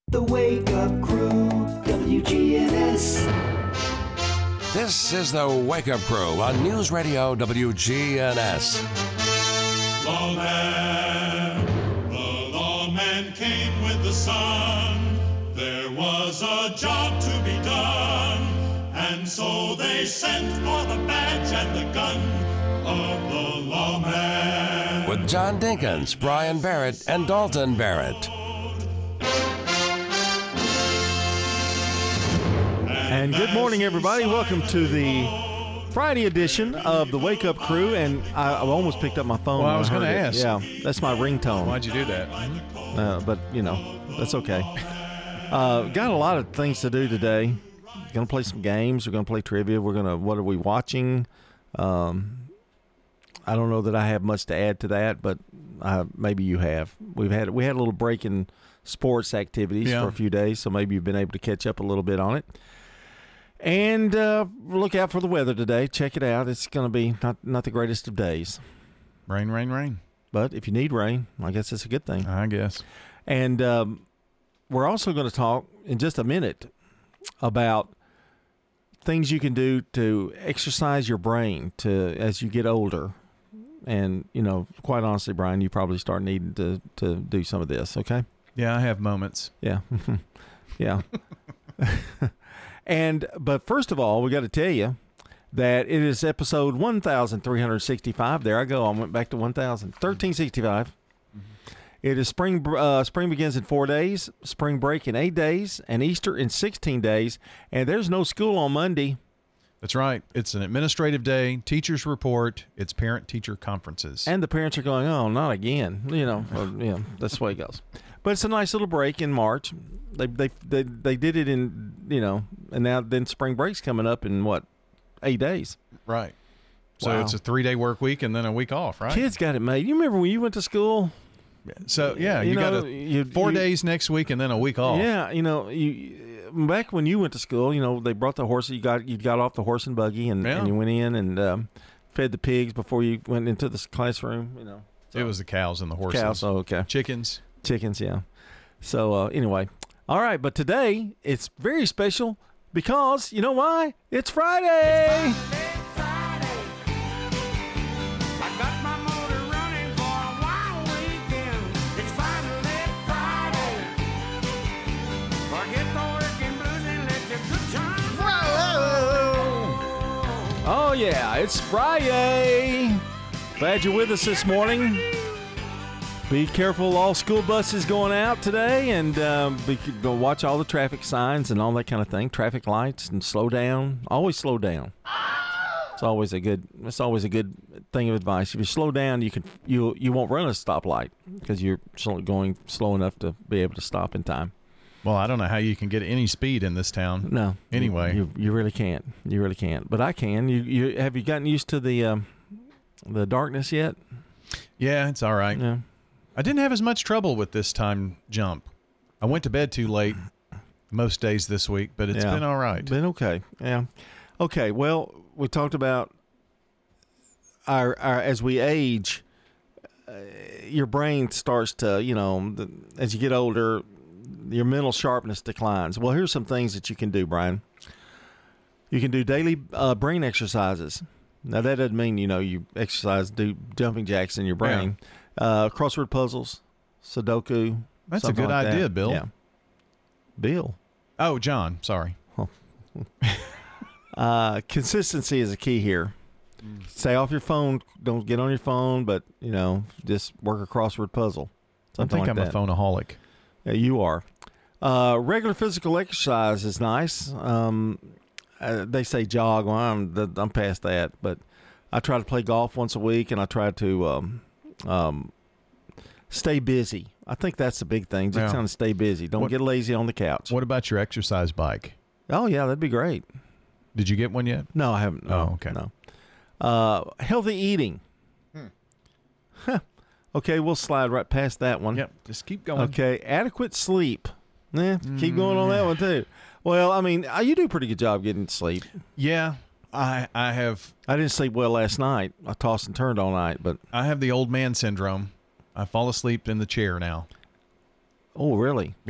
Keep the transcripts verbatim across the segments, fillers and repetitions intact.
The Wake Up Crew, W G N S. This is the Wake Up Crew on News Radio W G N S. Lawman, the lawman came with the sun. There was a job to be done, and so they sent for the badge and the gun of the lawman. With John Dinkins, Brian Barrett, and Dalton Barrett. And good morning, everybody. Welcome to the Friday edition of the Wake Up Crew. And I, I almost picked up my phone. Well, I was going to ask. Yeah, that's my ringtone. Why'd you do that? Uh, but, you know, that's okay. Uh, got a lot of things to do today. Going to play some games. We're going to play trivia. We're going to, what are we watching? Um, I don't know that I have much to add to that, but uh, maybe you have. We've had we had a little break in sports activities Yeah. for a few days, so maybe you've been able to catch up a little bit on it. And uh, look out for the weather today. Check it out. It's going to be not, not the greatest of days. Rain, rain, rain. But if you need rain, I guess it's a good thing. I guess. And um, we're also going to talk in just a minute about things you can do to exercise your brain to as you get older. And, you know, quite honestly, Brian, you probably start needing to, to do some of this, okay? Yeah, I have moments. Yeah. yeah. And, but first of all, we got to tell you that it is episode one thousand three hundred sixty-five. There I go. I went back to one thousand. thirteen sixty-five. Mm-hmm. It is spring, uh, spring begins in four days, spring break in eight days, and Easter in sixteen days. And there's no school on Monday. That's right. It's an administrative day, teachers report, it's parent-teacher conferences. And the parents are going, oh, not again. You know, or, you know, that's the way it goes. But it's a nice little break in March. They they they they did it in, you know, and now then spring break's coming up in what, eight days. Right. So Wow. it's a three-day work week and then a week off, right? Kids got it made. You remember when you went to school? So, yeah, You you, know, got a, you- four you- days next week and then a week off. Yeah, you know, you back when you went to school, you know, they brought the horse. You got you got off the horse and buggy, and, Yeah. and you went in and um, fed the pigs before you went into the classroom. You know, It was the cows and the horses. cows. Oh, okay. Chickens. Chickens, yeah. So uh, anyway, all right, but today it's very special because you know why? It's Friday. Oh yeah, it's Friday. Glad you're with us this morning. Be careful, all school buses going out today, and um, be, go watch all the traffic signs and all that kind of thing. Traffic lights and slow down. Always slow down. It's always a good. It's always a good thing of advice. If you slow down, you can you you won't run a stoplight because you're slow, going slow enough to be able to stop in time. Well, I don't know how you can get any speed in this town. No. Anyway. you you really can't. You really can't. But I can. You you have you gotten used to the um, the darkness yet? Yeah, it's all right. Yeah. I didn't have as much trouble with this time jump. I went to bed too late most days this week, but it's Yeah. been all right. Been okay. Yeah. Okay. Well, we talked about our, our as we age, uh, your brain starts to, you know, the, as you get older, your mental sharpness declines. Well, here's some things that you can do, Brian. You can do daily uh, brain exercises. Now, that doesn't mean, you know, you exercise, do jumping jacks in your brain. Uh, crossword puzzles, Sudoku. That's a something good like that. idea, Bill. Yeah. Bill. Oh, John, sorry. Uh, consistency is a key here. Mm. Stay off your phone. Don't get on your phone, but, you know, just work a crossword puzzle. Something I think like I'm that. a phoneaholic. Yeah, you are. Uh, regular physical exercise is nice. Um, uh, they say jog. Well, I'm, I'm past that, but I try to play golf once a week, and I try to um, um, stay busy. I think that's the big thing. Just Yeah. kind of stay busy. Don't What- get lazy on the couch. What about your exercise bike? Oh, yeah, that'd be great. Did you get one yet? No, I haven't. No, Oh, okay. No. Uh, healthy eating. Huh. Okay, we'll slide right past that one. Yep. Just keep going. Okay, adequate sleep. Yeah, keep going on that one too. Well, I mean, uh, you do a pretty good job getting sleep. Yeah, I I have I didn't sleep well last night. I tossed and turned all night, but I have the old man syndrome. I fall asleep in the chair now. oh, really? Yeah.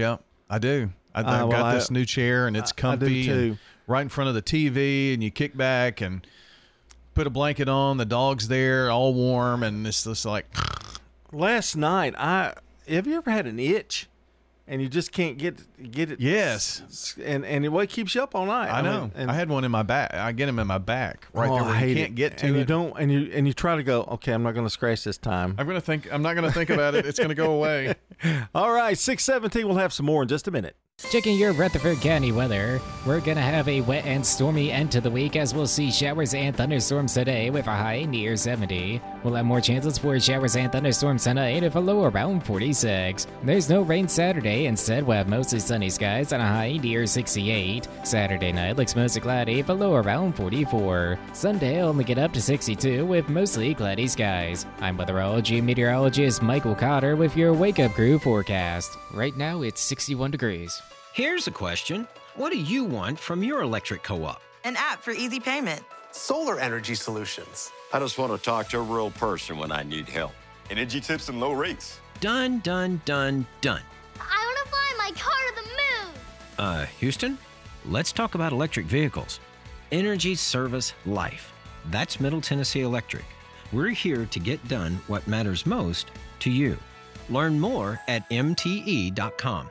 I do. I, I've Uh, well, got I- this new chair, and it's I- I do comfy, too. and right in front of the T V, and you kick back and put a blanket on. The dog's there, all warm, and it's just like, Last night, I have you ever had an itch, and you just can't get get it? yes, And and it what keeps you up all night. I know. mean, and, I had one in my back. I get them in my back, right oh, there I where hate you can't it. get to and it. you don't, and you and you try to go. Okay, I'm not going to scratch this time. I'm gonna think. I'm not gonna think about it. It's gonna go away. All right, six seventeen. We'll have some more in just a minute. Checking your Rutherford County weather. We're going to have a wet and stormy end to the week as we'll see showers and thunderstorms today with a high near seventy. We'll have more chances for showers and thunderstorms tonight with a low around forty-six. There's no rain Saturday. Instead, we'll have mostly sunny skies and a high near sixty-eight. Saturday night looks mostly cloudy with a low around forty-four. Sunday will only get up to sixty-two with mostly cloudy skies. I'm weatherology meteorologist Michael Cotter with your Wake Up Crew forecast. Right now, it's sixty-one degrees. Here's a question. What do you want from your electric co-op? An app for easy payment. Solar energy solutions. I just want to talk to a real person when I need help. Energy tips and low rates. Done, done, done, done. I want to fly my car to the moon. Uh, Houston, let's talk about electric vehicles. Energy Service Life. That's Middle Tennessee Electric. We're here to get done what matters most to you. Learn more at M T E dot com.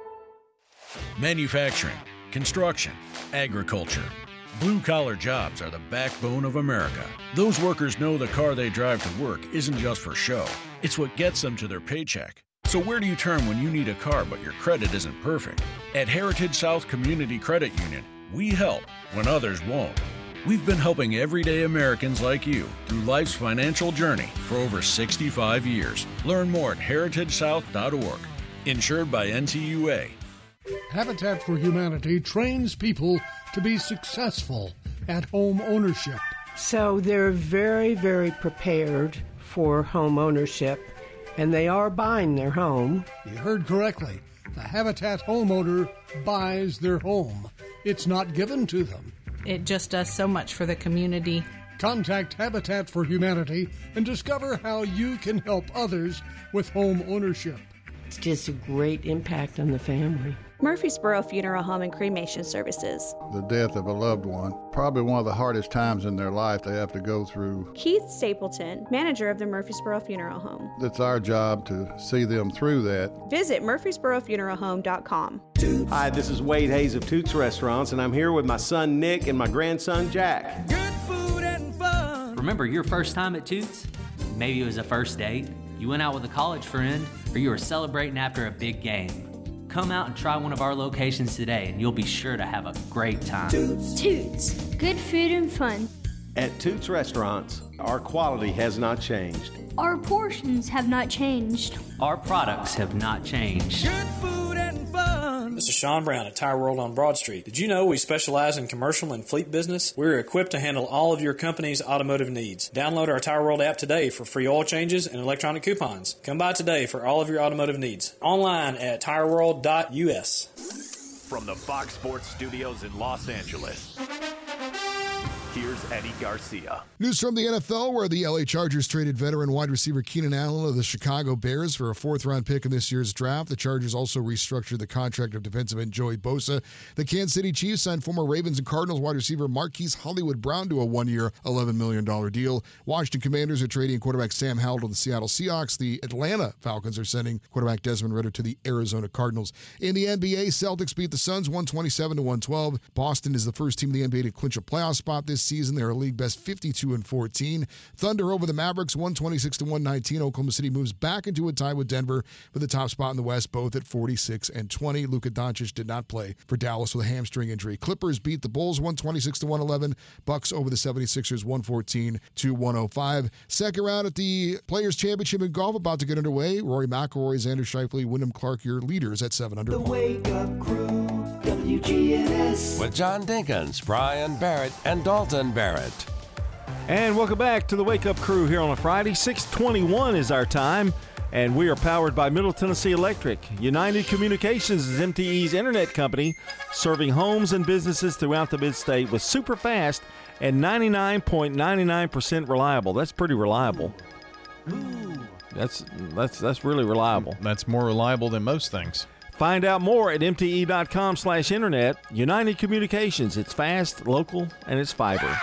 Manufacturing, construction, agriculture. Blue-collar jobs are the backbone of America. Those workers know the car they drive to work isn't just for show. It's what gets them to their paycheck. So where do you turn when you need a car but your credit isn't perfect? At Heritage South Community Credit Union, we help when others won't. We've been helping everyday Americans like you through life's financial journey for over sixty-five years. Learn more at heritage south dot org. Insured by N C U A. Habitat for Humanity trains people to be successful at home ownership. So they're very, very prepared for home ownership, and they are buying their home. You heard correctly. The Habitat homeowner buys their home. It's not given to them. It just does so much for the community. Contact Habitat for Humanity and discover how you can help others with home ownership. It's just a great impact on the family. Murfreesboro Funeral Home and Cremation Services. The death of a loved one, probably one of the hardest times in their life they have to go through. Keith Stapleton, manager of the Murfreesboro Funeral Home. It's our job to see them through that. Visit murfreesboro funeral home dot com. Hi, this is Wade Hayes of Toots Restaurants, and I'm here with my son Nick and my grandson Jack. Good food and fun. Remember your first time at Toots? Maybe it was a first date, you went out with a college friend, or you were celebrating after a big game. Come out and try one of our locations today, and you'll be sure to have a great time. Toots. Toots. Good food and fun. At Toots Restaurants, our quality has not changed. Our portions have not changed. Our products have not changed. Good food and fun. This is Sean Brown at Tire World on Broad Street. Did you know we specialize in commercial and fleet business? We're equipped to handle all of your company's automotive needs. Download our Tire World app today for free oil changes and electronic coupons. Come by today for all of your automotive needs. Online at tire world dot U S. From the Fox Sports Studios in Los Angeles, here's Eddie Garcia. News from the N F L, where the L A Chargers traded veteran wide receiver Keenan Allen of the Chicago Bears for a fourth-round pick in this year's draft. The Chargers also restructured the contract of defensive end Joey Bosa. The Kansas City Chiefs signed former Ravens and Cardinals wide receiver Marquise Hollywood Brown to a one-year, eleven million dollars deal. Washington Commanders are trading quarterback Sam Howell to the Seattle Seahawks. The Atlanta Falcons are sending quarterback Desmond Ridder to the Arizona Cardinals. In the N B A, Celtics beat the Suns one twenty-seven to one twelve. Boston is the first team in the N B A to clinch a playoff spot this season. They're a league best fifty-two and fourteen. Thunder over the Mavericks one twenty-six to one nineteen. Oklahoma City moves back into a tie with Denver for the top spot in the West, both at forty-six and twenty. Luka Doncic did not play for Dallas with a hamstring injury. Clippers beat the Bulls one twenty-six to one eleven. Bucks over the seventy-sixers one fourteen to one oh five. Second round at the Players Championship in golf about to get underway. Rory McIlroy, Xander Schauffele, Wyndham Clark, your leaders at seven under. The Wake Up Crew, W G N S. With John Dinkins, Brian Barrett, and Dalton Barrett. And welcome back to the Wake Up Crew here on a Friday. six twenty-one is our time, and we are powered by Middle Tennessee Electric. United Communications is M T E's internet company, serving homes and businesses throughout the mid-state with super fast and ninety-nine point nine nine percent reliable. That's pretty reliable. Ooh. That's that's that's really reliable. That's more reliable than most things. Find out more at M T E dot com slash internet. United Communications. It's fast, local, and it's fiber.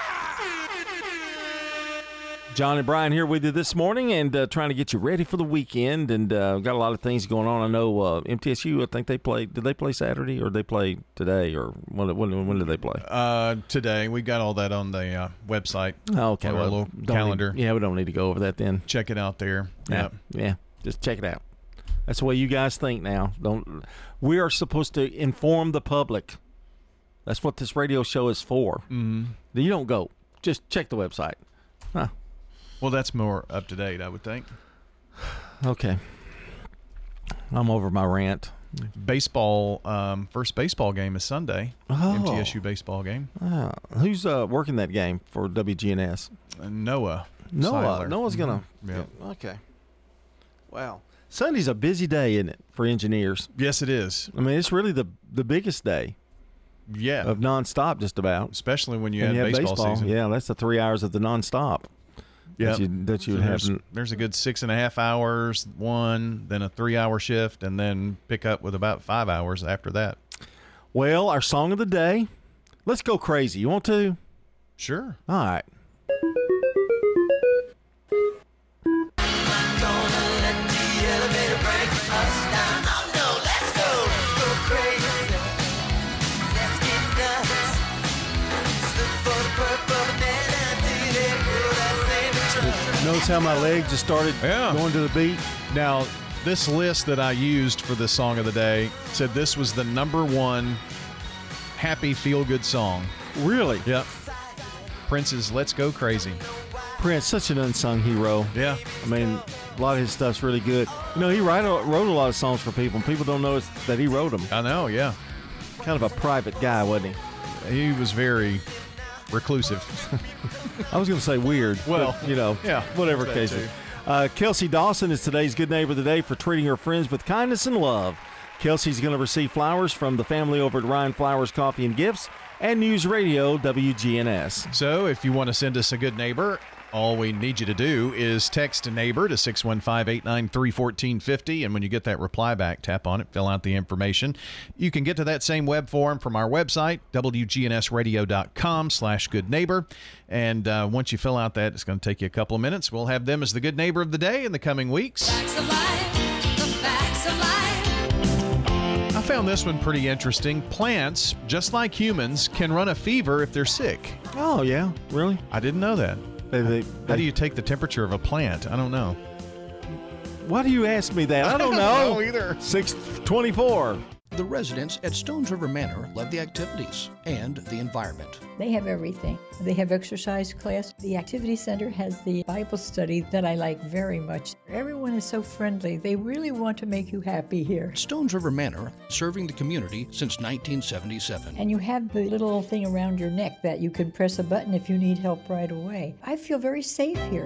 John and Brian here with you this morning and uh, trying to get you ready for the weekend. And uh, got a lot of things going on. I know uh, M T S U, I think they play. Did they play Saturday or did they play today? Or when, when, when did they play? Uh, today. We got all that on the uh, website. Oh, okay. Our Well, little don't calendar. Need, yeah, we don't need to go over that then. Check it out there. Yeah. Yeah. Just check it out. That's the way you guys think now. Don't. We are supposed to inform the public. That's what this radio show is for. Mm-hmm. You don't go. Just check the website. Huh. Well, that's more up to date, I would think. Okay. I'm over my rant. Baseball, um, first baseball game is Sunday. Oh. M T S U baseball game. Ah, who's uh, working that game for W G N S? Uh, Noah. Noah. Seiler. Noah's going to. Mm-hmm. Yeah. Okay. Wow. Sunday's a busy day, isn't it, for engineers? Yes, it is. I mean, it's really the the biggest day. Yeah. Of nonstop, just about. Especially when you and have you have baseball, baseball season. Yeah, that's the three hours of the nonstop. Yeah, that you, that you so would there's, have. there's a good six and a half hours, one, then a three-hour shift, and then pick up with about five hours after that. Well, our song of the day. Let's go crazy. You want to? Sure. All right. Notice how my leg just started yeah. going to the beat? Now, this list that I used for the song of the day said this was the number one happy, feel-good song. Really? Yep. Prince's Let's Go Crazy. Prince, such an unsung hero. Yeah. I mean, a lot of his stuff's really good. You know, he write, wrote a lot of songs for people, and people don't know that he wrote them. I know, yeah. Kind of a private guy, wasn't he? He was very reclusive. I was going to say weird. Well, but, you know, yeah, whatever case. Uh, Kelsey Dawson is today's Good Neighbor of the Day for treating her friends with kindness and love. Kelsey's going to receive flowers from the family over at Ryan Flowers Coffee and Gifts and News Radio W G N S. So if you want to send us a good neighbor, all we need you to do is text neighbor to six one five, eight nine three, one four five zero, and when you get that reply back, tap on it, fill out the information. You can get to that same web form from our website, W G N S radio dot com slash good neighbor, and uh, once you fill out that, it's going to take you a couple of minutes. We'll have them as the good neighbor of the day in the coming weeks. Facts of life, the facts of life. I found this one pretty interesting. Plants, just like humans, can run a fever if they're sick. Oh, yeah? Really? I didn't know that. They, they, How they, do you take the temperature of a plant? I don't know. Why do you ask me that? I don't, I don't know. know either. six twenty-four. The residents at Stones River Manor love the activities and the environment. They have everything. They have exercise class. The activity center has the Bible study that I like very much. Everyone is so friendly. They really want to make you happy here. Stones River Manor, serving the community since nineteen seventy-seven. And you have the little thing around your neck that you can press a button if you need help right away. I feel very safe here.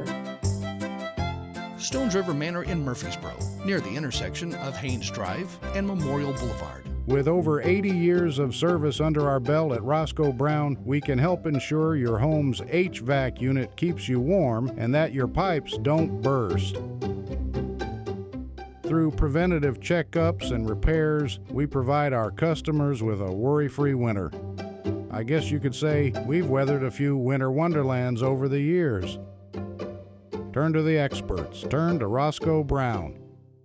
Stones River Manor in Murfreesboro, near the intersection of Haynes Drive and Memorial Boulevard. With over eighty years of service under our belt at Roscoe Brown, we can help ensure your home's H V A C unit keeps you warm and that your pipes don't burst. Through preventative checkups and repairs, we provide our customers with a worry-free winter. I guess you could say we've weathered a few winter wonderlands over the years. Turn to the experts. Turn to Roscoe Brown.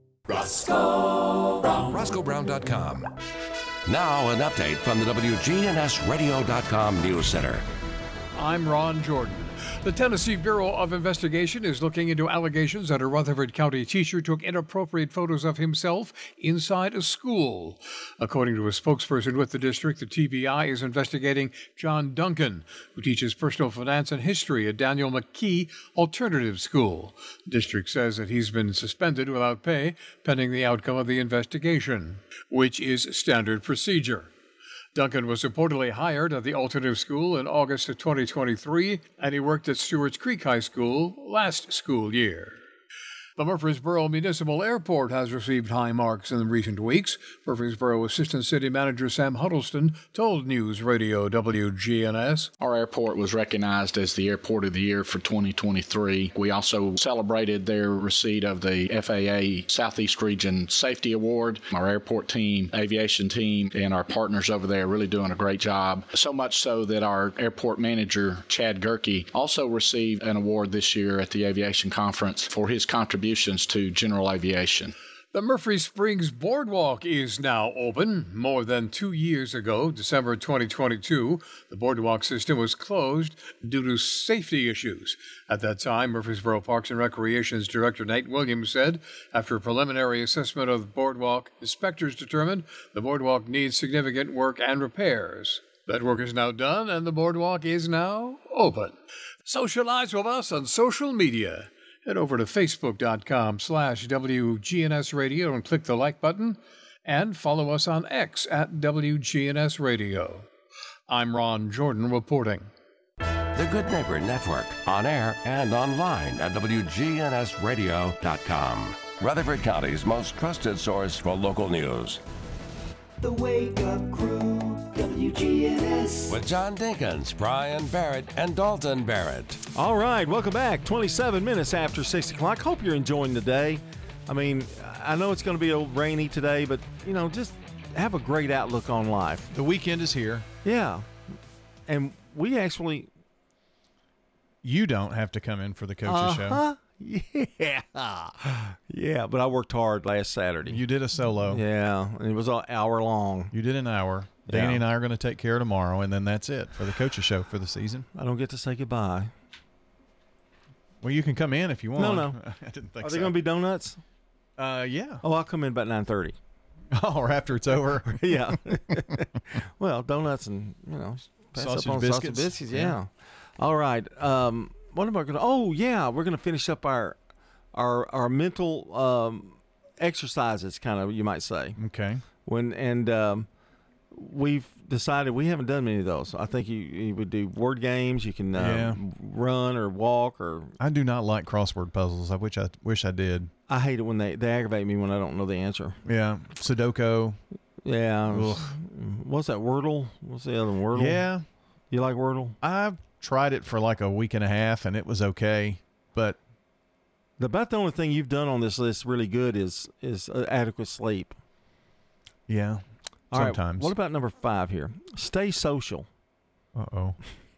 Roscoe Brown. Roscoe Brown dot com. Now an update from the W G N S radio dot com News Center. I'm Ron Jordan. The Tennessee Bureau of Investigation is looking into allegations that a Rutherford County teacher took inappropriate photos of himself inside a school. According to a spokesperson with the district, the T B I is investigating John Duncan, who teaches personal finance and history at Daniel McKee Alternative School. The district says that he's been suspended without pay pending the outcome of the investigation, which is standard procedure. Duncan was reportedly hired at the alternative school in August of twenty twenty-three, and he worked at Stewart's Creek High School last school year. The Murfreesboro Municipal Airport has received high marks in recent weeks. Murfreesboro Assistant City Manager Sam Huddleston told News Radio W G N S. Our airport was recognized as the Airport of the Year for twenty twenty-three. We also celebrated their receipt of the F A A Southeast Region Safety Award. Our airport team, aviation team, and our partners over there are really doing a great job. So much so that our airport manager, Chad Gerke, also received an award this year at the Aviation Conference for his contributions to general aviation. The Murphy Springs Boardwalk is now open. More than two years ago, December twenty twenty-two, the boardwalk system was closed due to safety issues. At that time, Murfreesboro Parks and Recreation's Director Nate Williams said, after a preliminary assessment of the boardwalk, inspectors determined the boardwalk needs significant work and repairs. That work is now done, and the boardwalk is now open. Socialize with us on social media. Head over to facebook.com slash WGNS Radio and click the like button, and follow us on X at W G N S Radio. I'm Ron Jordan reporting. The Good Neighbor Network, on air and online at W G N S radio dot com. Rutherford County's most trusted source for local news. The Wake Up Crew, W G N S. With John Dinkins, Brian Barrett, and Dalton Barrett. All right, welcome back. twenty-seven minutes after six o'clock. Hope you're enjoying the day. I mean, I know it's going to be a little rainy today, but, you know, just have a great outlook on life. The weekend is here. Yeah. And we actually... You don't have to come in for the coach's uh-huh. show. Yeah. Yeah, but I worked hard last Saturday. You did a solo. Yeah, and it was an hour long. You did an hour. Yeah. Danny and I are going to take care of tomorrow, and then that's it for the coach's show for the season. I don't get to say goodbye. Well, you can come in if you want. No, no. I didn't think Are so. they going to be donuts? Uh, yeah. Oh, I'll come in about nine thirty. Oh, or after it's over. Yeah. Well, donuts and, you know, pass sausage up on biscuits. Sausage biscuits, yeah. Yeah. All right. Um, what am I going to? Oh, yeah. We're going to finish up our our our mental um, exercises, kind of, you might say. Okay. When and um, we've decided we haven't done many of those. I think you, you would do word games. You can uh, Yeah. run or walk or. I do not like crossword puzzles. I wish I wish I did. I hate it when they they aggravate me when I don't know the answer. Yeah. Sudoku. Yeah. Ugh. What's that, Wordle? What's the other one, Wordle? Yeah. You like Wordle? I've tried it for like a week and a half, and it was okay. But about the only thing you've done on this list really good is is uh, adequate sleep. Yeah. All right, sometimes. what about number five here? Stay social. Uh-oh.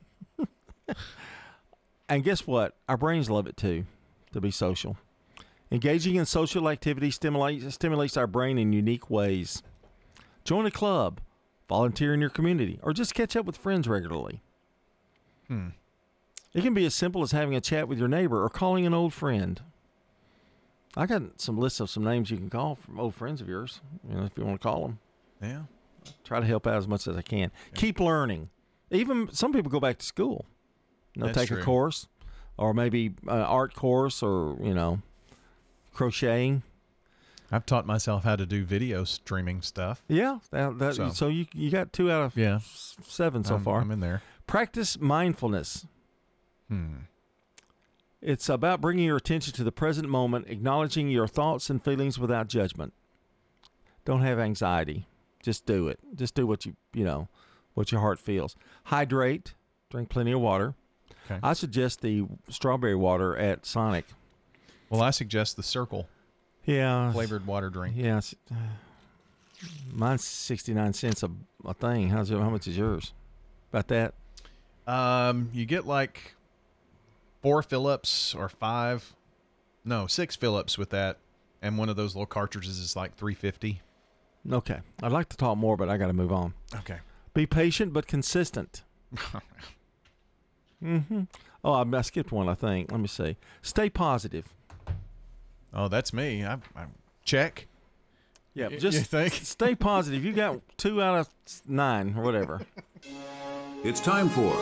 And guess what? Our brains love it too, to be social. Engaging in social activity stimulates stimulates our brain in unique ways. Join a club, volunteer in your community, or just catch up with friends regularly. Hmm. It can be as simple as having a chat with your neighbor or calling an old friend. I got some lists of some names you can call from old friends of yours, you know, if you want to call them. Yeah. Try to help out as much as I can. Yeah. Keep learning. Even some people go back to school. You know, That's take true. a course, or maybe an art course, or, you know, crocheting. I've taught myself how to do video streaming stuff. Yeah. That, that, So- so you you got two out of Yeah. s- seven so I'm, far. I'm in there. Practice mindfulness. Hmm. It's about bringing your attention to the present moment, acknowledging your thoughts and feelings without judgment. Don't have anxiety. Just do it. Just do what you, you know, what your heart feels. Hydrate. Drink plenty of water. Okay. I suggest the strawberry water at Sonic. Well, I suggest the Circle Yeah. flavored water drink. Yeah. it's, uh, mine's sixty-nine cents a, a thing. How's it, how much is yours? About that? Um, you get like four Phillips or five, no, six Phillips with that, and one of those little cartridges is like three fifty. Okay. I'd like to talk more, but I got to move on. Okay. Be patient but consistent. Mm-hmm. Oh, I, I skipped one, I think. Let me see. Stay positive. Oh, that's me. I, I check. Yeah, Y- just you think? stay positive. You got two out of nine or whatever. It's time for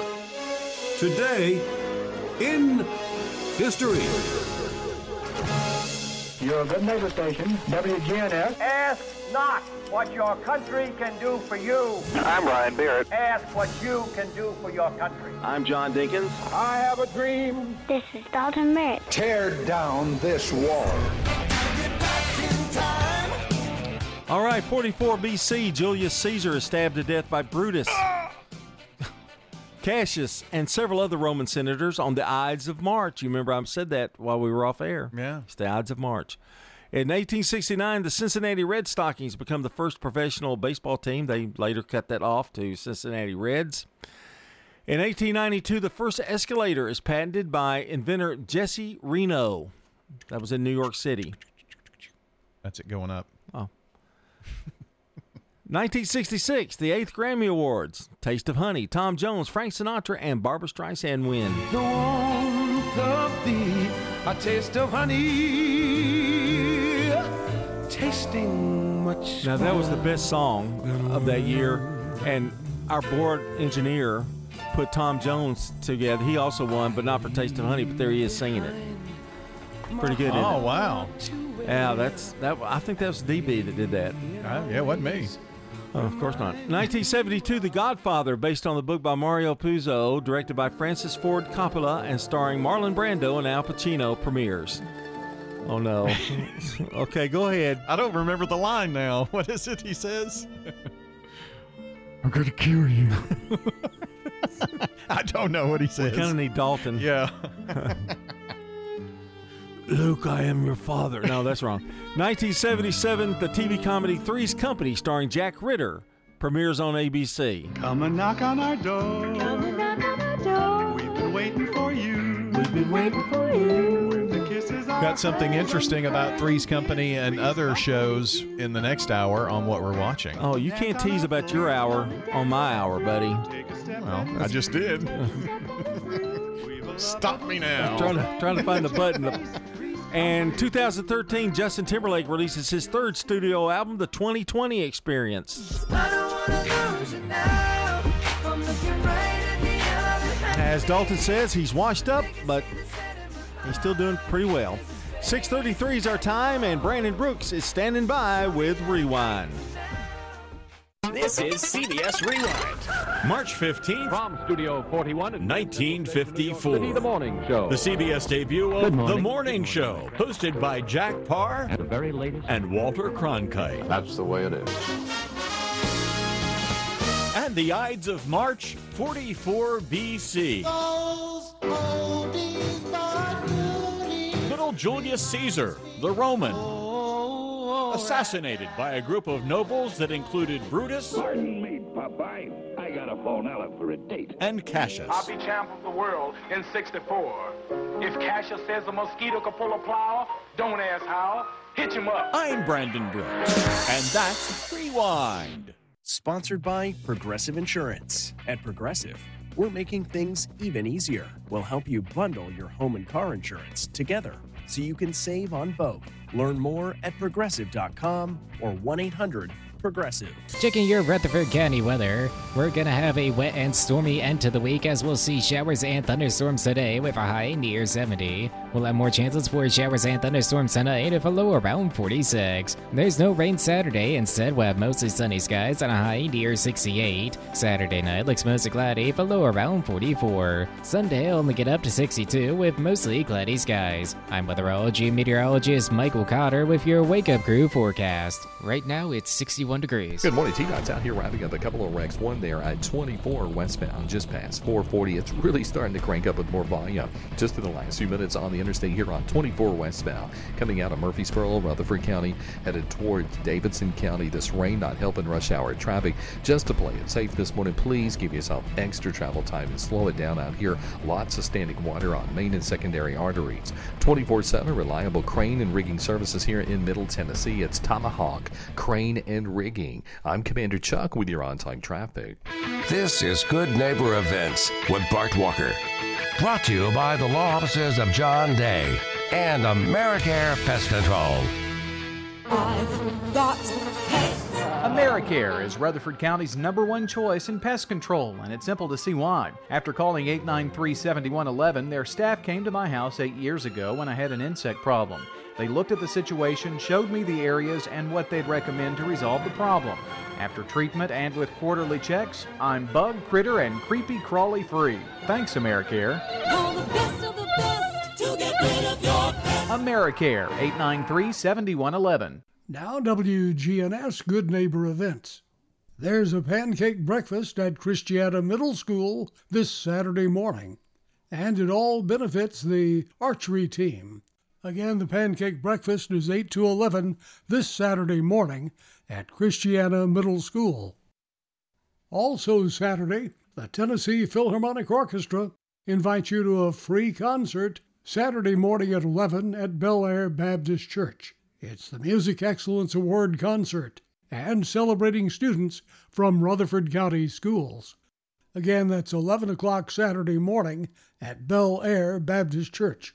Today in History. Your Good Neighbor Station, W G N S. Ask not what your country can do for you. I'm Ryan Barrett. Ask what you can do for your country. I'm John Dinkins. I have a dream. This is Dalton Merritt. Tear down this wall. All right, forty-four B C, Julius Caesar is stabbed to death by Brutus, Cassius, and several other Roman senators on the Ides of March. You remember I said that while we were off air. Yeah. It's the Ides of March. In eighteen sixty-nine, the Cincinnati Red Stockings become the first professional baseball team. They later cut that off to Cincinnati Reds. In eighteen ninety-two, the first escalator is patented by inventor Jesse Reno. That was in New York City. That's it going up. Oh. nineteen sixty-six, the eighth Grammy Awards. Taste of Honey, Tom Jones, Frank Sinatra, and Barbra Streisand win. The warmth of thee, a taste of honey, tasting much. Now, that was the best song of that year, and our board engineer put Tom Jones together. He also won, but not for Taste of Honey, but there he is singing it. Pretty good, isn't it? Oh, wow. Yeah, that's that. I think that was D B that did that. Uh, yeah, it wasn't me. Oh, of course not. nineteen seventy-two, The Godfather, based on the book by Mario Puzo, directed by Francis Ford Coppola, and starring Marlon Brando and Al Pacino, premieres. Oh, no. Okay, go ahead. I don't remember the line now. What is it he says? I'm going to kill you. I don't know what he says. We kind of need Dalton. Yeah. Luke, I am your father. No, that's wrong. nineteen seventy-seven, the T V comedy Three's Company, starring Jack Ritter, premieres on A B C. Come and knock on our door. Come and knock on our door. We've been waiting for you. We've been waiting for you. The kisses are Got something interesting about Three's Company and other shows in the next hour on what we're watching. Oh, you can't tease about your hour on my hour, buddy. Well, I just did. Stop me now. I'm trying to, trying to find the button. And two thousand thirteen, Justin Timberlake releases his third studio album, The twenty twenty Experience. As Dalton says, he's washed up, but he's still doing pretty well. six thirty-three is our time, and Brandon Brooks is standing by with Rewind. This is C B S Rewind. March fifteenth, from Studio forty-one, nineteen fifty-four. The Morning Show. The C B S debut of The Morning Show, hosted by Jack Parr at the very latest and Walter Cronkite. That's the way it is. And the Ides of March, forty-four B C. Little Julius Caesar, the Roman, assassinated by a group of nobles that included Brutus. Pardon me, Popeye. I got a phone out for a date. And Cassius. I'll be champ of the world in sixty-four. If Cassius says a mosquito could pull a plow, don't ask how. Hitch him up. I'm Brandon Brooks, and that's Rewind. Sponsored by Progressive Insurance. At Progressive, we're making things even easier. We'll help you bundle your home and car insurance together so you can save on both. Learn more at progressive dot com or one eight hundred Progressive. Checking your Rutherford County weather, we're going to have a wet and stormy end to the week as we'll see showers and thunderstorms today with a high near seventy. We'll have more chances for showers and thunderstorms tonight with a low around forty-six. There's no rain Saturday. Instead, we'll have mostly sunny skies and a high near sixty-eight. Saturday night looks mostly cloudy with a low around forty-four. Sunday only get up to sixty-two with mostly cloudy skies. I'm weatherology meteorologist Michael Cotter with your Wake Up Crew forecast. Right now, it's sixty-one degrees. Good morning, T-Dots out here wrapping up a couple of wrecks. One there at twenty-four westbound, just past four forty. It's really starting to crank up with more volume. Just in the last few minutes on the interstate here on twenty-four westbound, coming out of Murfreesboro, Rutherford County, headed towards Davidson County. This rain not helping rush hour traffic. Just to play it safe this morning, please give yourself extra travel time and slow it down out here. Lots of standing water on main and secondary arteries. twenty-four seven reliable crane and rigging services here in Middle Tennessee. It's Tomahawk Crane and Rigging. I'm Commander Chuck with your on-time traffic. This is Good Neighbor Events with Bart Walker. Brought to you by the law offices of John Day and Americare Pest Control. I've got pets, AmeriCare is Rutherford County's number one choice in pest control, and it's simple to see why. After calling eight nine three, seven one one one, their staff came to my house eight years ago when I had an insect problem. They looked at the situation, showed me the areas and what they'd recommend to resolve the problem. After treatment and with quarterly checks, I'm bug, critter, and creepy crawly free. Thanks, AmeriCare. Call the best of the best to get rid of your pest. AmeriCare, eight nine three, seven one one one. Now W G N S Good Neighbor Events. There's a pancake breakfast at Christiana Middle School this Saturday morning, and it all benefits the archery team. Again, the pancake breakfast is eight to eleven this Saturday morning at Christiana Middle School. Also Saturday, the Tennessee Philharmonic Orchestra invites you to a free concert Saturday morning at eleven at Bel Air Baptist Church. It's the Music Excellence Award concert and celebrating students from Rutherford County schools. Again, that's eleven o'clock Saturday morning at Bel Air Baptist Church.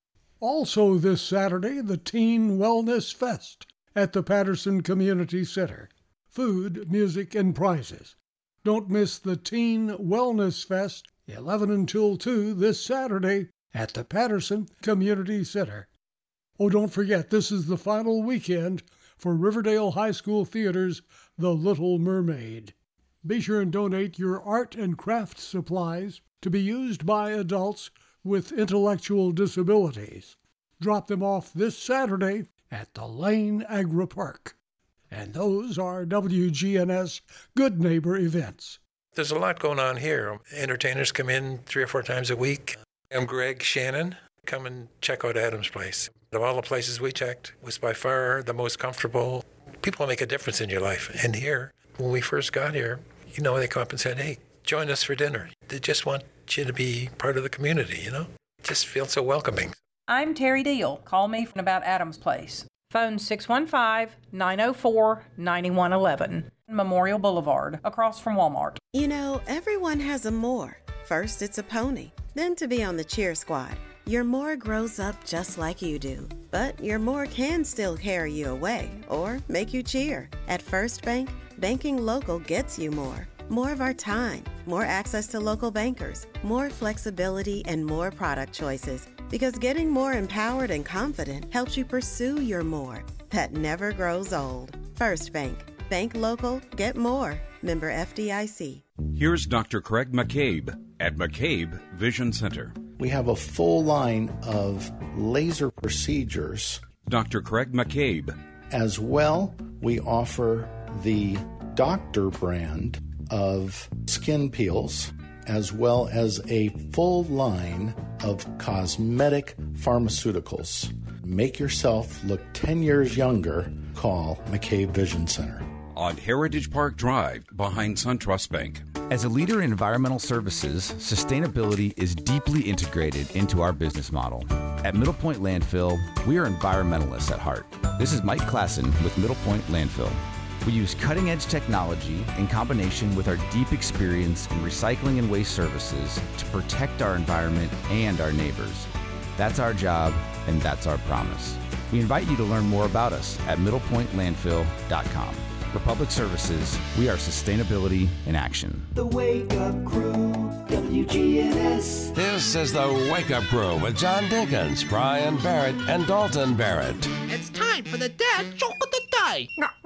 Also this Saturday, the Teen Wellness Fest at the Patterson Community Center. Food, music, and prizes. Don't miss the Teen Wellness Fest, eleven until two this Saturday at the Patterson Community Center. Oh, don't forget, this is the final weekend for Riverdale High School Theater's The Little Mermaid. Be sure and donate your art and craft supplies to be used by adults with intellectual disabilities. Drop them off this Saturday at the Lane Agri Park. And those are W G N S Good Neighbor events. There's a lot going on here. Entertainers come in three or four times a week. I'm Greg Shannon. Come and check out Adam's Place. Of all the places we checked, it was by far the most comfortable. People make a difference in your life. And here, when we first got here, you know, they come up and said, hey, join us for dinner. They just want you to be part of the community, you know? It just feels so welcoming. I'm Terry Deal. Call me about Adam's Place. Phone six one five, nine oh four, nine one one one. Memorial Boulevard, across from Walmart. You know, everyone has a more. First, it's a pony. Then to be on the cheer squad. Your more grows up just like you do. But your more can still carry you away or make you cheer. At First Bank, banking local gets you more. More of our time, more access to local bankers, more flexibility, and more product choices. Because getting more empowered and confident helps you pursue your more. That never grows old. First Bank. Bank local, get more. Member F D I C. Here's Doctor Craig McCabe at McCabe Vision Center. We have a full line of laser procedures. Doctor Craig McCabe. As well, we offer the Doctor brand of skin peels, as well as a full line of cosmetic pharmaceuticals. Make yourself look ten years younger. Call McCabe Vision Center. On Heritage Park Drive, behind SunTrust Bank. As a leader in environmental services, sustainability is deeply integrated into our business model. At Middle Point Landfill, we are environmentalists at heart. This is Mike Klassen with Middle Point Landfill. We use cutting-edge technology in combination with our deep experience in recycling and waste services to protect our environment and our neighbors. That's our job, and that's our promise. We invite you to learn more about us at middle point landfill dot com. For Public Services, we are sustainability in action. The Wake Up Crew, W G N S. This is the Wake Up Crew with John Dinkins, Brian Barrett, and Dalton Barrett. It's time for the dad joke of the day.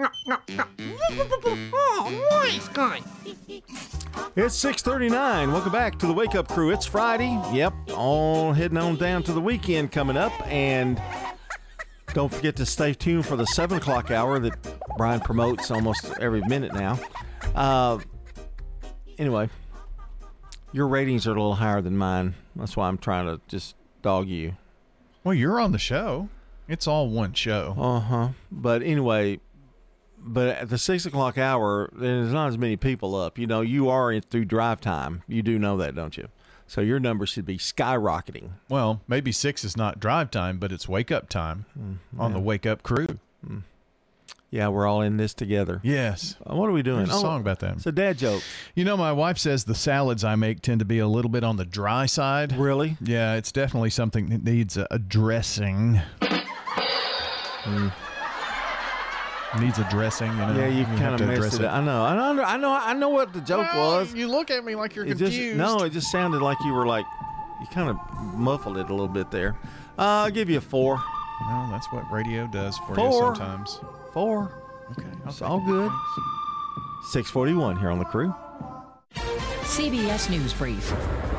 Oh, nice guy. It's six thirty-nine. Welcome back to the Wake Up Crew. It's Friday. Yep, all heading on down to the weekend coming up. And don't forget to stay tuned for the seven o'clock hour that Brian promotes almost every minute now. Uh, anyway, your ratings are a little higher than mine. That's why I'm trying to just dog you. Well, you're on the show. It's all one show. Uh-huh. But anyway, but at the six o'clock hour, there's not as many people up. You know, you are in through drive time. You do know that, don't you? So your number should be skyrocketing. Well, maybe six is not drive time, but it's wake up time mm, on yeah. the Wake Up Crew. Mm. Yeah, we're all in this together. Yes. Uh, what are we doing? There's a oh, song about that. It's a dad joke. You know, my wife says the salads I make tend to be a little bit on the dry side. Really? Yeah, it's definitely something that needs a, a dressing. Mm. Needs a dressing, you know. Yeah, you, you kind of messed it up. I know. I know. I know. I know what the joke well, was. You look at me like you're it confused. Just, no, it just sounded like you were like, you kind of muffled it a little bit there. Uh, I'll give you a four. Well, that's what radio does for four. you sometimes. Four. Okay. It's all good. six forty-one here on the Crew. C B S News Brief.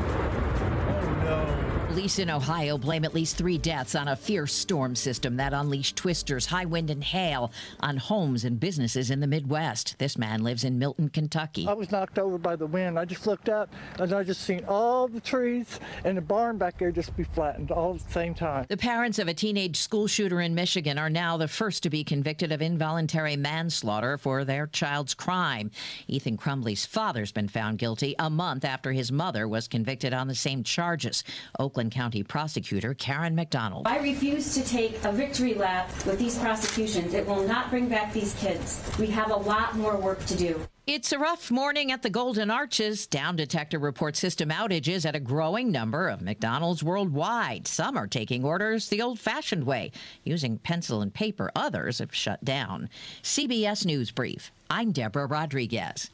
Oh, no. Police in Ohio blame at least three deaths on a fierce storm system that unleashed twisters, high wind, and hail on homes and businesses in the Midwest. This man lives in Milton, Kentucky. I was knocked over by the wind. I just looked up and I just seen all the trees and the barn back there just be flattened all at the same time. The parents of a teenage school shooter in Michigan are now the first to be convicted of involuntary manslaughter for their child's crime. Ethan Crumbley's father's been found guilty a month after his mother was convicted on the same charges. Oakland County prosecutor Karen McDonald. I refuse to take a victory lap with these prosecutions. It will not bring back these kids. We have a lot more work to do. It's a rough morning at the Golden Arches. Down Detector reports system outages at a growing number of McDonald's worldwide. Some are taking orders the old-fashioned way, using pencil and paper. Others have shut down. C B S News Brief. I'm Deborah Rodriguez.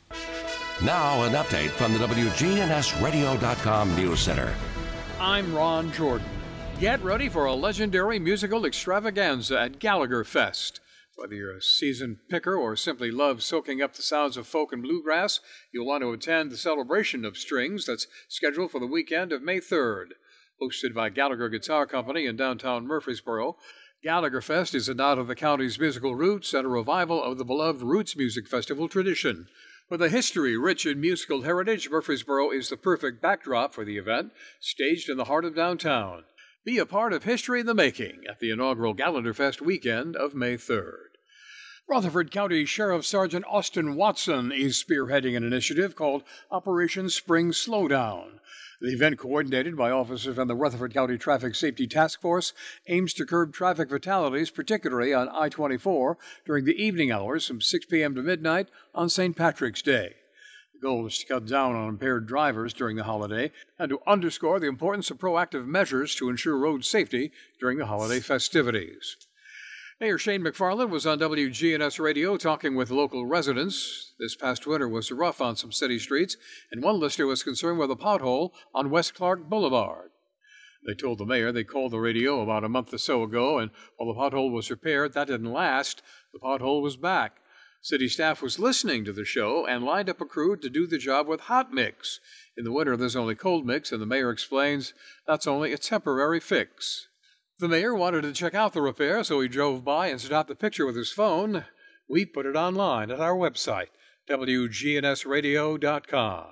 Now an update from the W G N S radio dot com News Center. I'm Ron Jordan. Get ready for a legendary musical extravaganza at Gallagher Fest. Whether you're a seasoned picker or simply love soaking up the sounds of folk and bluegrass, you'll want to attend the Celebration of Strings that's scheduled for the weekend of May third. Hosted by Gallagher Guitar Company in downtown Murfreesboro, Gallagher Fest is a nod of the county's musical roots and a revival of the beloved Roots Music Festival tradition. With a history rich in musical heritage, Murfreesboro is the perfect backdrop for the event, staged in the heart of downtown. Be a part of history in the making at the inaugural Gallagher Fest weekend of May third. Rutherford County Sheriff Sergeant Austin Watson is spearheading an initiative called Operation Spring Slowdown. The event, coordinated by officers from the Rutherford County Traffic Safety Task Force, aims to curb traffic fatalities, particularly on I twenty-four, during the evening hours from six p.m. to midnight on Saint Patrick's Day. The goal is to cut down on impaired drivers during the holiday and to underscore the importance of proactive measures to ensure road safety during the holiday festivities. Mayor Shane McFarland was on W G N S Radio talking with local residents. This past winter was rough on some city streets, and one listener was concerned with a pothole on West Clark Boulevard. They told the mayor they called the radio about a month or so ago, and while the pothole was repaired, that didn't last. The pothole was back. City staff was listening to the show and lined up a crew to do the job with hot mix. In the winter, there's only cold mix, and the mayor explains that's only a temporary fix. The mayor wanted to check out the repair, so he drove by and snapped the picture with his phone. We put it online at our website, W G N S radio dot com.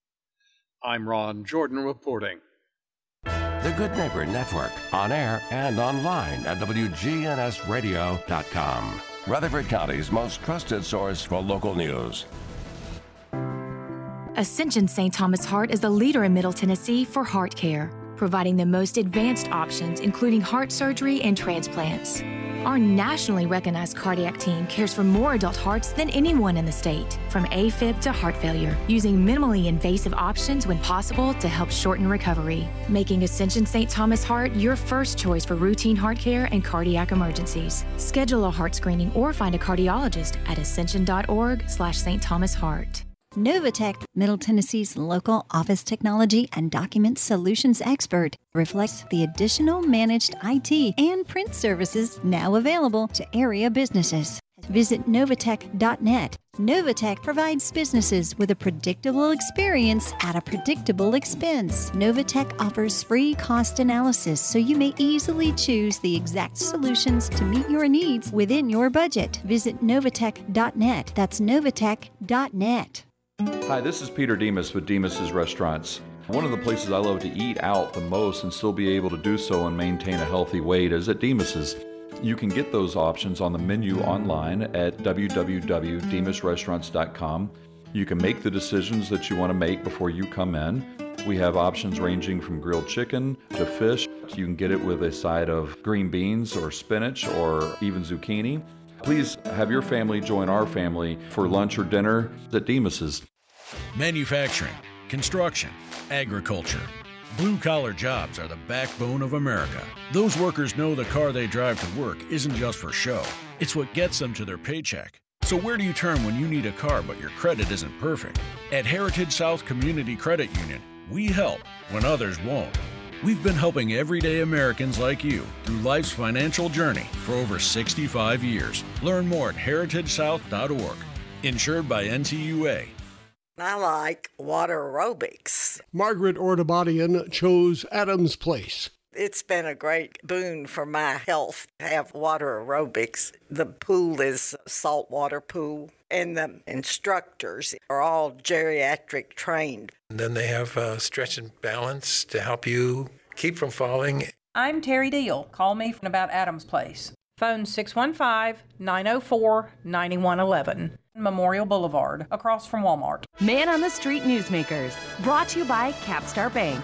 I'm Ron Jordan reporting. The Good Neighbor Network, on air and online at W G N S radio dot com. Rutherford County's most trusted source for local news. Ascension Saint Thomas Heart is the leader in Middle Tennessee for heart care, providing the most advanced options, including heart surgery and transplants. Our nationally recognized cardiac team cares for more adult hearts than anyone in the state, from AFib to heart failure, using minimally invasive options when possible to help shorten recovery, making Ascension Saint Thomas Heart your first choice for routine heart care and cardiac emergencies. Schedule a heart screening or find a cardiologist at ascension dot org slash Saint Thomas Heart. Novatech, Middle Tennessee's local office technology and document solutions expert, reflects the additional managed I T and print services now available to area businesses. Visit novatech dot net. Novatech provides businesses with a predictable experience at a predictable expense. Novatech offers free cost analysis so you may easily choose the exact solutions to meet your needs within your budget. Visit novatech dot net. That's novatech dot net. Hi, this is Peter Demas with Demas's Restaurants. One of the places I love to eat out the most and still be able to do so and maintain a healthy weight is at Demas's. You can get those options on the menu online at w w w dot demas restaurants dot com. You can make the decisions that you want to make before you come in. We have options ranging from grilled chicken to fish. You can get it with a side of green beans or spinach or even zucchini. Please have your family join our family for lunch or dinner at Demas's. Manufacturing, construction, agriculture. Blue-collar jobs are the backbone of America. Those workers know the car they drive to work isn't just for show. It's what gets them to their paycheck. So where do you turn when you need a car but your credit isn't perfect? At Heritage South Community Credit Union, we help when others won't. We've been helping everyday Americans like you through life's financial journey for over sixty-five years. Learn more at heritage south dot org. Insured by N C U A. I like water aerobics. Margaret Ordubadian chose Adams Place. It's been a great boon for my health to have water aerobics. The pool is a saltwater pool, and the instructors are all geriatric trained. And then they have uh, stretch and balance to help you keep from falling. I'm Terry Deal. Call me from about Adams Place. Phone six one five, nine oh four, nine one one one. Memorial Boulevard, across from Walmart. Man on the Street Newsmakers, brought to you by Capstar Bank.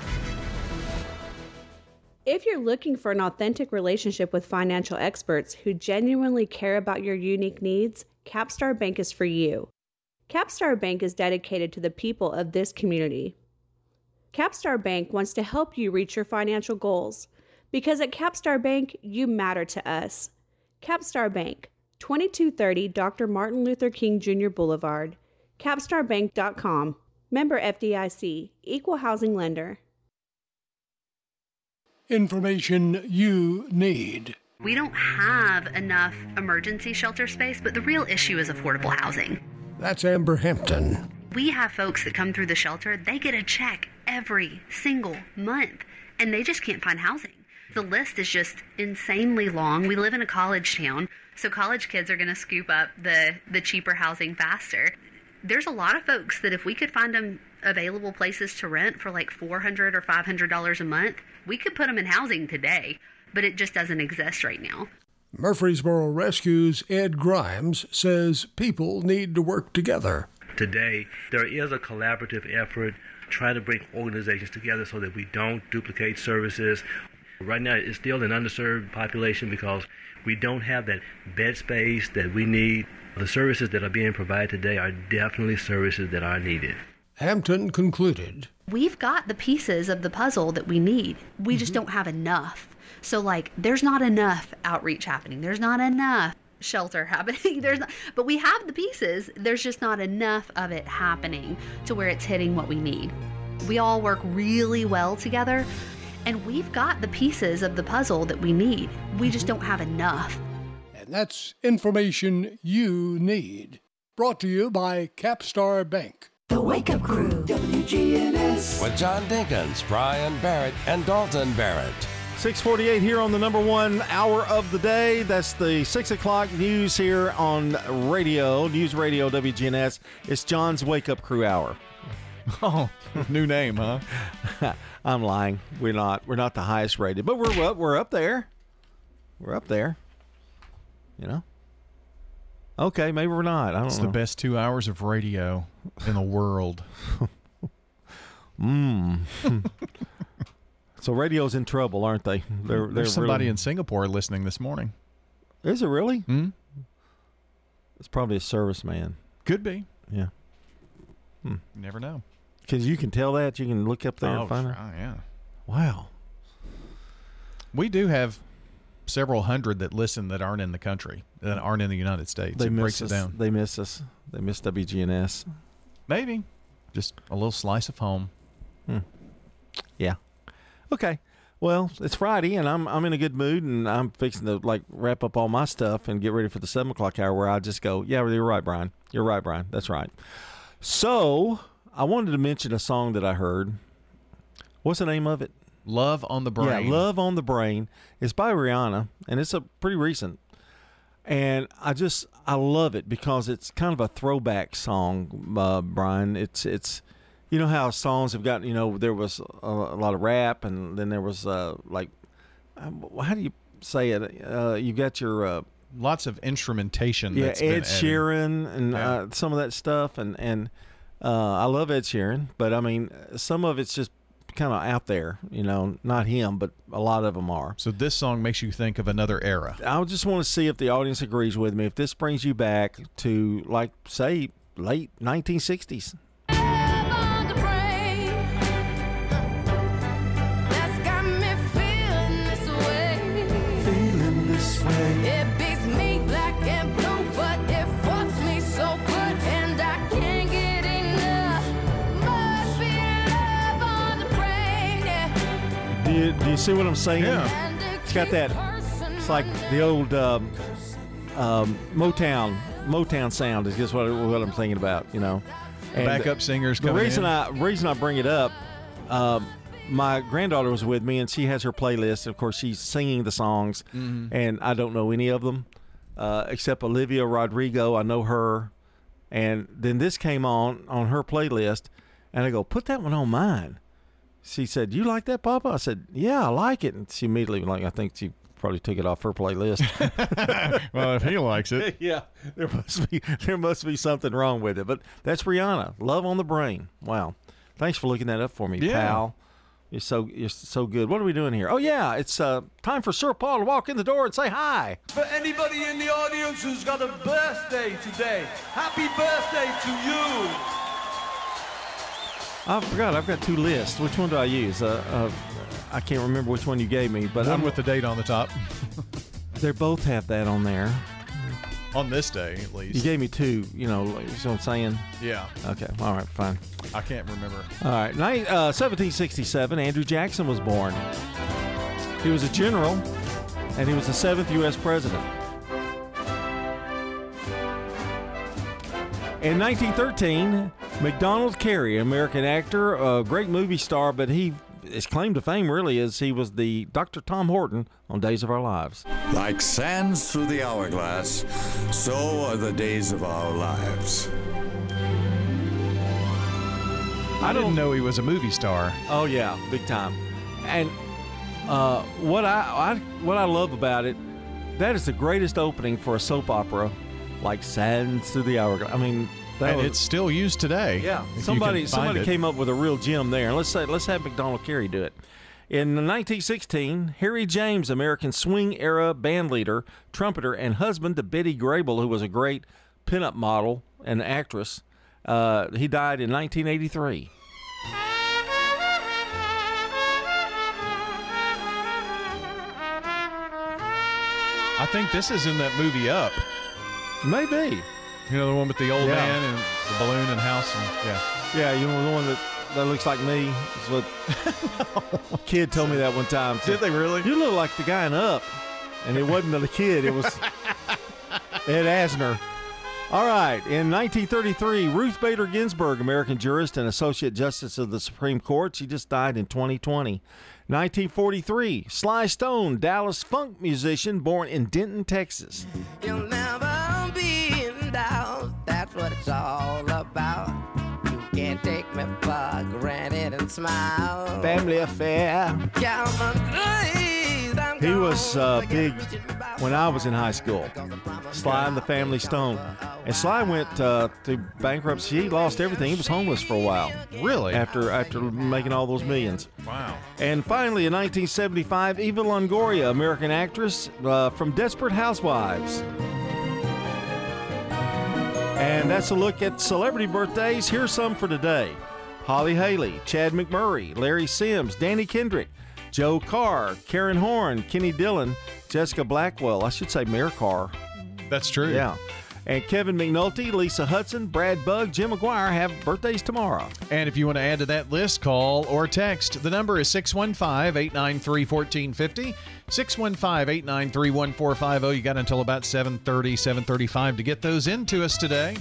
If you're looking for an authentic relationship with financial experts who genuinely care about your unique needs, Capstar Bank is for you. Capstar Bank is dedicated to the people of this community. Capstar Bank wants to help you reach your financial goals, because at Capstar Bank, you matter to us. Capstar Bank, twenty-two thirty Doctor Martin Luther King Junior Boulevard, capstar bank dot com. Member F D I C, Equal Housing Lender. Information you need. We don't have enough emergency shelter space, but the real issue is affordable housing. That's Amber Hampton. We have folks that come through the shelter, they get a check every single month, and they just can't find housing. The list is just insanely long. We live in a college town, so college kids are going to scoop up the, the cheaper housing faster. There's a lot of folks that if we could find them available places to rent for like four hundred dollars or five hundred dollars a month, we could put them in housing today, but it just doesn't exist right now. Murfreesboro Rescue's Ed Grimes says people need to work together. Today, there is a collaborative effort trying to bring organizations together so that we don't duplicate services. Right now, it's still an underserved population because we don't have that bed space that we need. The services that are being provided today are definitely services that are needed. Hampton concluded. We've got the pieces of the puzzle that we need. We mm-hmm. just don't have enough. So, like, there's not enough outreach happening. There's not enough shelter happening. There's not, but we have the pieces. There's just not enough of it happening to where it's hitting what we need. We all work really well together, and we've got the pieces of the puzzle that we need. We just don't have enough. And that's information you need. Brought to you by Capstar Bank. The Wake Up Crew, W G N S. With John Dinkins, Brian Barrett, and Dalton Barrett. six forty-eight here on the number one hour of the day. That's the six o'clock news here on radio, News Radio W G N S. It's John's Wake Up Crew hour. Oh, new name, huh? I'm lying. We're not. We're not the highest rated, but we're up. We're up there. We're up there. You know. Okay, maybe we're not. I don't it's know. It's the best two hours of radio in the world. Mmm. So radio's in trouble, aren't they? They're, There's they're somebody really... in Singapore listening this morning. Is it really? Hmm? It's probably a serviceman. Could be. Yeah. Hmm. You never know. Because you can tell that. You can look up there oh, and find sure. it. Oh, yeah. Wow. We do have several hundred that listen that aren't in the country, that aren't in the United States. They it miss breaks us. it down. They miss us. They miss W G N S. Maybe. Just a little slice of home. Hmm. Yeah. Okay. Well, it's Friday, and I'm I'm in a good mood, and I'm fixing to like wrap up all my stuff and get ready for the seven o'clock hour, where I just go, yeah, you're right, Brian. You're right, Brian. That's right. So I wanted to mention a song that I heard. What's the name of it? Love on the Brain. Yeah, Love on the Brain. It's by Rihanna, and it's a pretty recent. And I just I love it because it's kind of a throwback song, uh, Brian. It's it's. You know how songs have got, you know, there was a, a lot of rap, and then there was, uh, like, um, how do you say it? Uh, you got your... Uh, Lots of instrumentation. Yeah, that's Ed been Sheeran and yeah. uh, some of that stuff. And, and uh, I love Ed Sheeran, but, I mean, some of it's just kind of out there, you know, not him, but a lot of them are. So this song makes you think of another era. I just want to see if the audience agrees with me. If this brings you back to, like, say, late nineteen sixties. It beats me like Do you, do you see what I'm saying? Yeah. It's got that, it's like the old um, um, Motown, Motown sound is just what, what I'm thinking about, you know. And backup singers the coming reason in. I reason I bring it up, um, my granddaughter was with me, and she has her playlist. Of course, she's singing the songs, Mhm. and I don't know any of them uh, except Olivia Rodrigo. I know her. And then this came on on her playlist, and I go, put that one on mine. She said, you like that, Papa? I said, yeah, I like it. And she immediately, like, I think she probably took it off her playlist. Well, if he likes it. Yeah, there must be there must be something wrong with it. But that's Rihanna, Love on the Brain. Wow. Thanks for looking that up for me, Yeah. pal. You're so you're so good. What are we doing here? Oh, yeah, it's uh, time for Sir Paul to walk in the door and say hi. For anybody in the audience who's got a birthday today, happy birthday to you. I forgot. I've got two lists. Which one do I use? Uh, uh, I can't remember which one you gave me. But One I'm, with the date on the top. they both have that on there. On this day, at least. You gave me two. You know, you know what I'm saying? Yeah. Okay. All right. Fine. I can't remember. All right. Ni- uh, seventeen sixty-seven, Andrew Jackson was born. He was a general, and he was the seventh U S president. In nineteen thirteen, McDonald Carey, American actor, a great movie star, but he his claim to fame really is he was the Doctor Tom Horton on Days of Our Lives. Like sands through the hourglass, so are the days of our lives. I didn't know he was a movie star. Oh yeah, big time. And uh, what I, I what I love about it, that is the greatest opening for a soap opera, like sands through the hourglass. I mean, that And was, it's still used today. Yeah, if you somebody can find somebody it. came up with a real gem there. Let's say let's have McDonald Carey do it. In nineteen sixteen, Harry James, American swing era band leader, trumpeter, and husband to Betty Grable, who was a great pinup model and actress, uh, he died in nineteen eighty-three. I think this is in that movie Up. Maybe. You know, the one with the old Yeah. man and the balloon and house. And, yeah. Yeah, you know the one that, that looks like me. Is what a kid told me that one time. Did they really? You look like the guy in Up, and it wasn't the kid. It was Ed Asner. All right. In nineteen thirty-three, Ruth Bader Ginsburg, American jurist and associate justice of the Supreme Court. She just died in twenty twenty. nineteen forty-three, Sly Stone, Dallas funk musician, born in Denton, Texas. You'll never be in doubt. That's what it's all about. You can't take me for granted and smile. Family affair. Calvin Grace, I'm He was uh, big when I was in high school. Sly and the Family Stone. And Sly went uh, through bankruptcy. He lost everything. He was homeless for a while. Really? After after making all those millions. Wow. And finally, in nineteen seventy-five, Eva Longoria, American actress uh, from Desperate Housewives. And that's a look at celebrity birthdays. Here's some for today. Holly Haley, Chad McMurray, Larry Sims, Danny Kendrick, Joe Carr, Karen Horn, Kenny Dillon, Jessica Blackwell. I should say Mayor Carr. That's true. Yeah. And Kevin McNulty, Lisa Hudson, Brad Bugg, Jim McGuire have birthdays tomorrow. And if you want to add to that list, call or text. The number is six one five, eight nine three, one four five zero, six one five, eight nine three, one four five zero. You got until about seven thirty, seven thirty-five to get those into us today.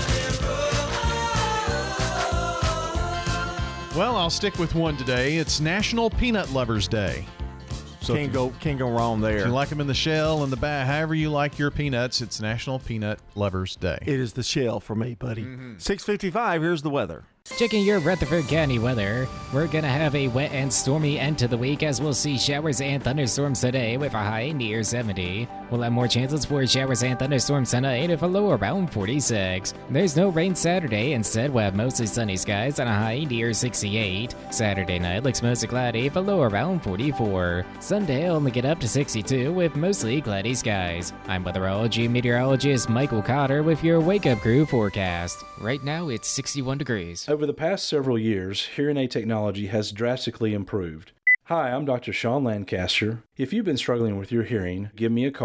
Well, I'll stick with one today. It's National Peanut Lovers Day. So can't if go can't go wrong there. If you like them in the shell and the bag, however you like your peanuts, it's National Peanut Lovers Day. It is the shell for me, buddy. Mm-hmm. six fifty-five, here's the weather. Checking your Rutherford County weather, we're going to have a wet and stormy end to the week as we'll see showers and thunderstorms today with a high near seventy. We'll have more chances for showers and thunderstorms tonight with a low around forty-six. There's no rain Saturday, instead we'll have mostly sunny skies and a high near sixty-eight. Saturday night looks mostly cloudy with a low around forty-four. Sunday only get up to sixty-two with mostly cloudy skies. I'm weatherology meteorologist Michael Cotter with your Wake Up Crew forecast. Right now it's sixty-one degrees. Over the past several years, hearing aid technology has drastically improved. Hi, I'm Doctor Sean Lancaster. If you've been struggling with your hearing, give me a call.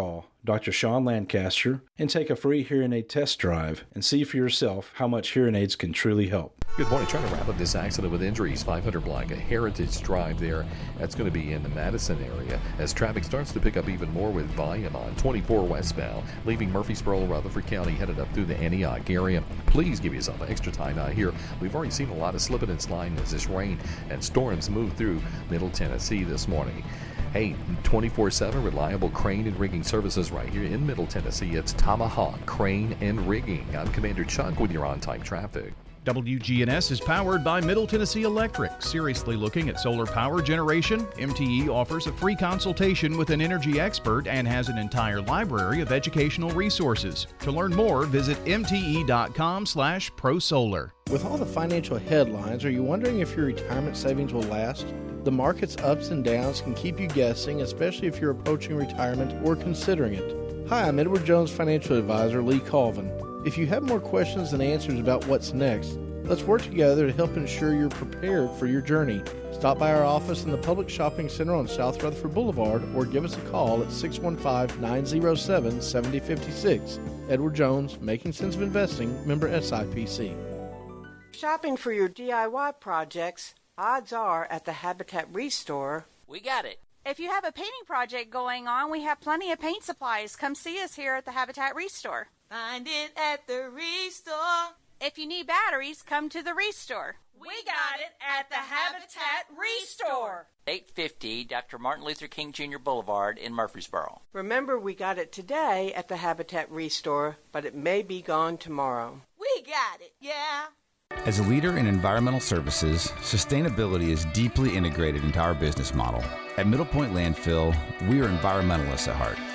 Doctor Sean Lancaster, and take a free hearing aid test drive and see for yourself how much hearing aids can truly help. Good morning. Trying to wrap up this accident with injuries. five hundred block, a Heritage Drive there. That's going to be in the Madison area as traffic starts to pick up even more with volume on twenty-four westbound, leaving Murfreesboro, Rutherford County, headed up through the Antioch area. Please give yourself extra time out here. We've already seen a lot of slipping and sliding as this rain and storms move through Middle Tennessee this morning. Hey, twenty-four seven reliable crane and rigging services right here in Middle Tennessee. It's Tomahawk Crane and Rigging. I'm Commander Chuck with your on-time traffic. W G N S is powered by Middle Tennessee Electric. Seriously looking at solar power generation? M T E offers a free consultation with an energy expert and has an entire library of educational resources. To learn more, visit M T E dot com slash pro solar. With all the financial headlines, are you wondering if your retirement savings will last? The market's ups and downs can keep you guessing, especially if you're approaching retirement or considering it. Hi, I'm Edward Jones Financial Advisor Lee Colvin. If you have more questions than answers about what's next, let's work together to help ensure you're prepared for your journey. Stop by our office in the Public Shopping Center on South Rutherford Boulevard or give us a call at six one five, nine oh seven, seven oh five six. Edward Jones, Making Sense of Investing, member S I P C. Shopping for your D I Y projects, odds are at the Habitat Restore. We got it. If you have a painting project going on, we have plenty of paint supplies. Come see us here at the Habitat Restore. Find it at the Restore. If you need batteries, come to the Restore. We got it at the Habitat Restore. eight fifty Doctor Martin Luther King Junior Boulevard in Murfreesboro. Remember, we got it today at the Habitat Restore, but it may be gone tomorrow. We got it, yeah. As a leader in environmental services, sustainability is deeply integrated into our business model. At Middle Point Landfill, we are environmentalists at heart.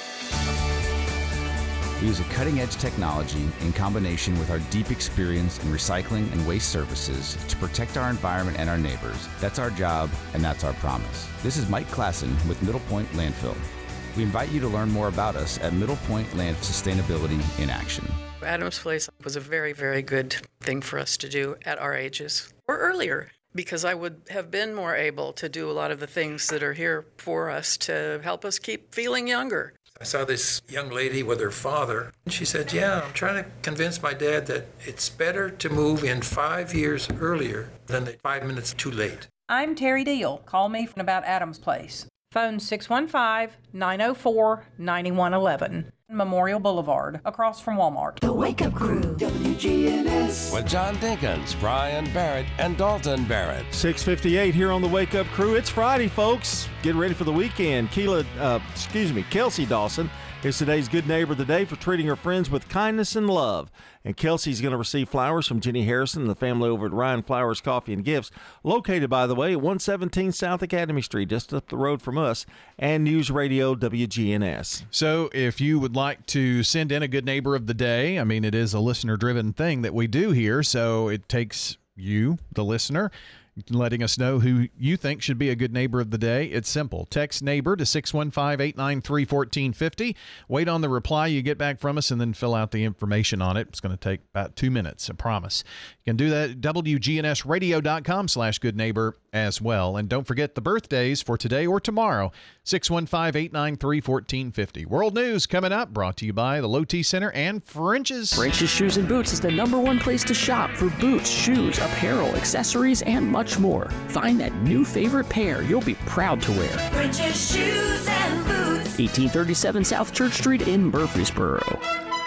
We use a cutting-edge technology in combination with our deep experience in recycling and waste services to protect our environment and our neighbors. That's our job, and that's our promise. This is Mike Klassen with Middle Point Landfill. We invite you to learn more about us at Middle Point Land Sustainability in Action. Adams Place was a very, very good thing for us to do at our ages or earlier, because I would have been more able to do a lot of the things that are here for us to help us keep feeling younger. I saw this young lady with her father. She said, yeah, I'm trying to convince my dad that it's better to move in five years earlier than five minutes too late. I'm Terry Deal. Call me from about Adams Place. Phone six one five, nine oh four, nine one one one. Memorial Boulevard, across from Walmart. The Wake Up Crew, W G N S. With John Dinkins, Brian Barrett, and Dalton Barrett. six fifty-eight here on the Wake Up Crew. It's Friday, folks. Get ready for the weekend. Keela, uh, excuse me, Kelsey Dawson is today's Good Neighbor of the Day for treating her friends with kindness and love. And Kelsey's going to receive flowers from Jenny Harrison and the family over at Ryan Flowers Coffee and Gifts, located, by the way, at one seventeen South Academy Street, just up the road from us, and News Radio W G N S. So if you would like to send in a Good Neighbor of the Day, I mean, it is a listener-driven thing that we do here, so it takes you, the listener, letting us know who you think should be a good neighbor of the day. It's simple. Text neighbor to six one five, eight nine three, one four five zero. Wait on the reply you get back from us and then fill out the information on it. It's going to take about two minutes, I promise. You can do that at W G N S radio dot com slash good neighbor as well. And don't forget the birthdays for today or tomorrow. six one five, eight nine three, one four five zero. World News coming up, brought to you by the Low T Center and French's. French's Shoes and Boots is the number one place to shop for boots, shoes, apparel, accessories, and much more. Find that new favorite pair you'll be proud to wear. French's Shoes and Boots. eighteen thirty-seven South Church Street in Murfreesboro.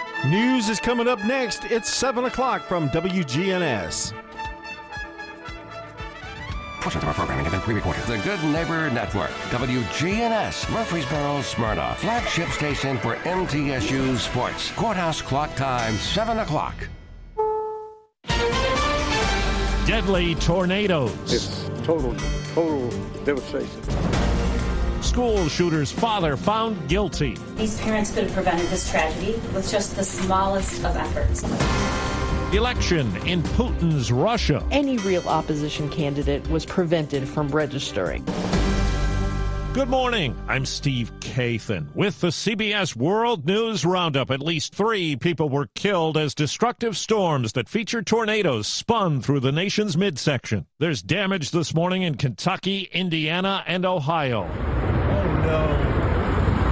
News is coming up next. It's seven o'clock from W G N S. Portions of our programming have been pre-recorded. The Good Neighbor Network, W G N S, Murfreesboro, Smyrna, flagship station for M T S U Sports. Courthouse clock time, seven o'clock. Deadly tornadoes. It's total, total devastation. School shooter's father found guilty. These parents could have prevented this tragedy with just the smallest of efforts. Election in Putin's Russia. Any real opposition candidate was prevented from registering. Good morning. I'm Steve Kathan with the C B S World News Roundup. At least three people were killed as destructive storms that feature tornadoes spun through the nation's midsection. There's damage this morning in Kentucky, Indiana, and Ohio. Oh, no.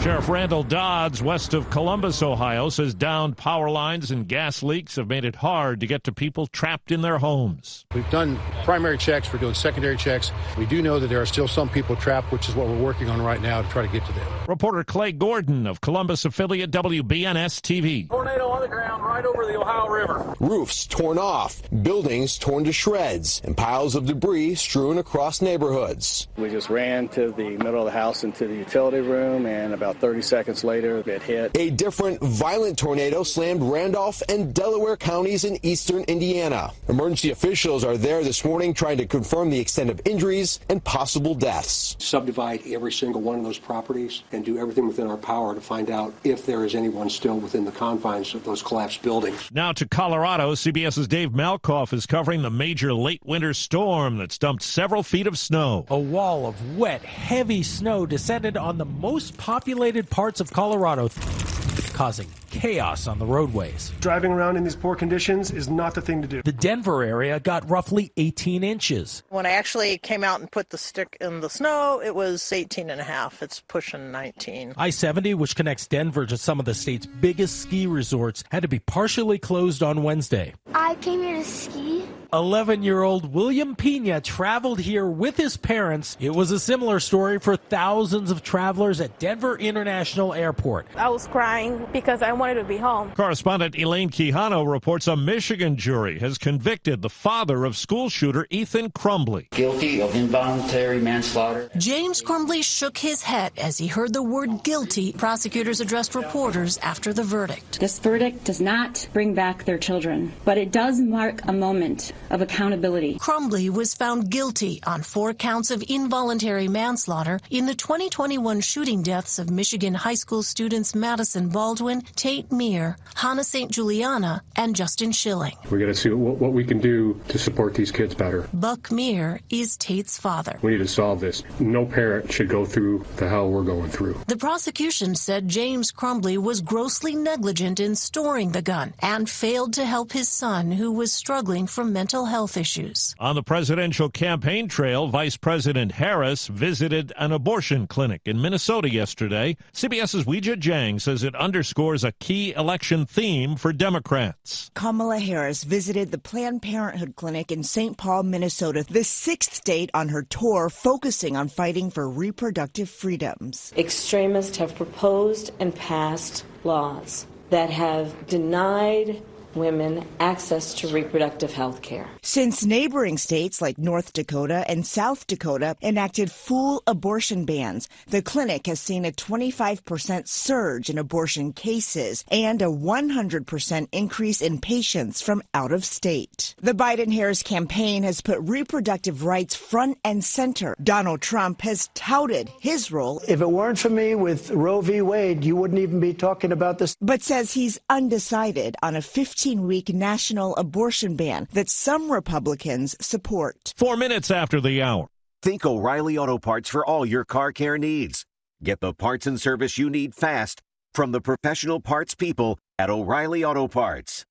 Sheriff Randall Dodds, west of Columbus, Ohio, says downed power lines and gas leaks have made it hard to get to people trapped in their homes. We've done primary checks. We're doing secondary checks. We do know that there are still some people trapped, which is what we're working on right now to try to get to them. Reporter Clay Gordon of Columbus affiliate W B N S T V. Tornado on the ground right over the Ohio River. Roofs torn off, buildings torn to shreds, and piles of debris strewn across neighborhoods. We just ran to the middle of the house into the utility room, and about thirty seconds later, it hit. A different violent tornado slammed Randolph and Delaware counties in eastern Indiana. Emergency officials are there this morning trying to confirm the extent of injuries and possible deaths. Subdivide every single one of those properties and do everything within our power to find out if there is anyone still within the confines of those collapsed buildings. Now to Colorado, CBS's Dave Malkoff is covering the major late winter storm that's dumped several feet of snow. A wall of wet, heavy snow descended on the most populated parts of Colorado, causing chaos on the roadways. Driving around in these poor conditions is not the thing to do. The Denver area got roughly eighteen inches. When I actually came out and put the stick in the snow, it was eighteen and a half. It's pushing nineteen. I seventy, which connects Denver to some of the state's biggest ski resorts, had to be partially closed on Wednesday. I came here to ski. eleven-year-old William Pena traveled here with his parents. It was a similar story for thousands of travelers at Denver International Airport. I was crying because I wanted to be home. Correspondent Elaine Quijano reports a Michigan jury has convicted the father of school shooter Ethan Crumbley. Guilty of involuntary manslaughter. James Crumbley shook his head as he heard the word guilty. Prosecutors addressed reporters after the verdict. This verdict does not bring back their children, but it does mark a moment of accountability. Crumbley was found guilty on four counts of involuntary manslaughter in the twenty twenty-one shooting deaths of Michigan high school students Madison Baldwin, Tate Meir, Hannah Saint Juliana, and Justin Schilling. We got to see what, what we can do to support these kids better. Buck Meir is Tate's father. We need to solve this. No parent should go through the hell we're going through. The prosecution said James Crumbley was grossly negligent in storing the gun and failed to help his son, who was struggling from mental health issues. On the presidential campaign trail, Vice President Harris visited an abortion clinic in Minnesota yesterday. CBS's Weijia Jiang says it underscores a key election theme for Democrats. Kamala Harris visited the Planned Parenthood clinic in Saint Paul, Minnesota, the sixth state on her tour focusing on fighting for reproductive freedoms. Extremists have proposed and passed laws that have denied women access to reproductive health care. Since neighboring states like North Dakota and South Dakota enacted full abortion bans, the clinic has seen a twenty-five percent surge in abortion cases and a one hundred percent increase in patients from out of state. The Biden-Harris campaign has put reproductive rights front and center. Donald Trump has touted his role. If it weren't for me with Roe v. Wade, you wouldn't even be talking about this. But says he's undecided on a fifteen-week national abortion ban that some Republicans support. Four minutes after the hour. Think O'Reilly Auto Parts for all your car care needs. Get the parts and service you need fast from the professional parts people at O'Reilly Auto Parts.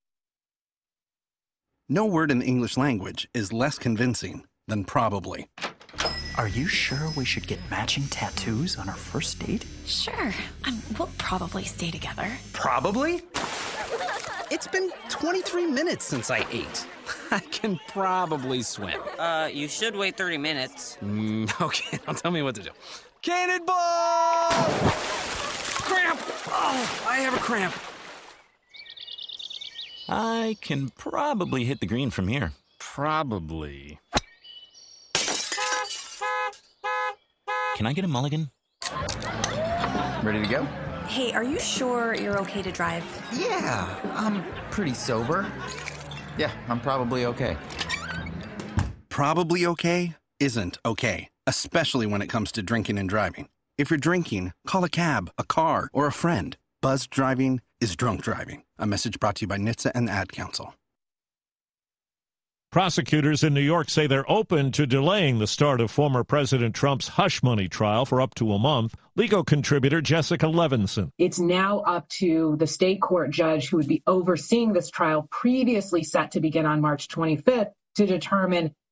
No word in the English language is less convincing than probably. Are you sure we should get matching tattoos on our first date? Sure. Um, we'll probably stay together. Probably? It's been twenty-three minutes since I ate. I can probably swim. Uh, you should wait thirty minutes. Mm, okay, now tell me what to do. Cannonball! Cramp! Oh, I have a cramp. I can probably hit the green from here. Probably. Can I get a mulligan? Ready to go? Hey, are you sure you're okay to drive? Yeah, I'm pretty sober. Yeah, I'm probably okay. Probably okay isn't okay, especially when it comes to drinking and driving. If you're drinking, call a cab, a car, or a friend. Buzzed driving is drunk driving. A message brought to you by N H T S A and the Ad Council. Prosecutors in New York say they're open to delaying the start of former President Trump's hush money trial for up to a month. Legal contributor Jessica Levinson. It's now up to the state court judge who would be overseeing this trial, previously set to begin on March twenty-fifth, to determine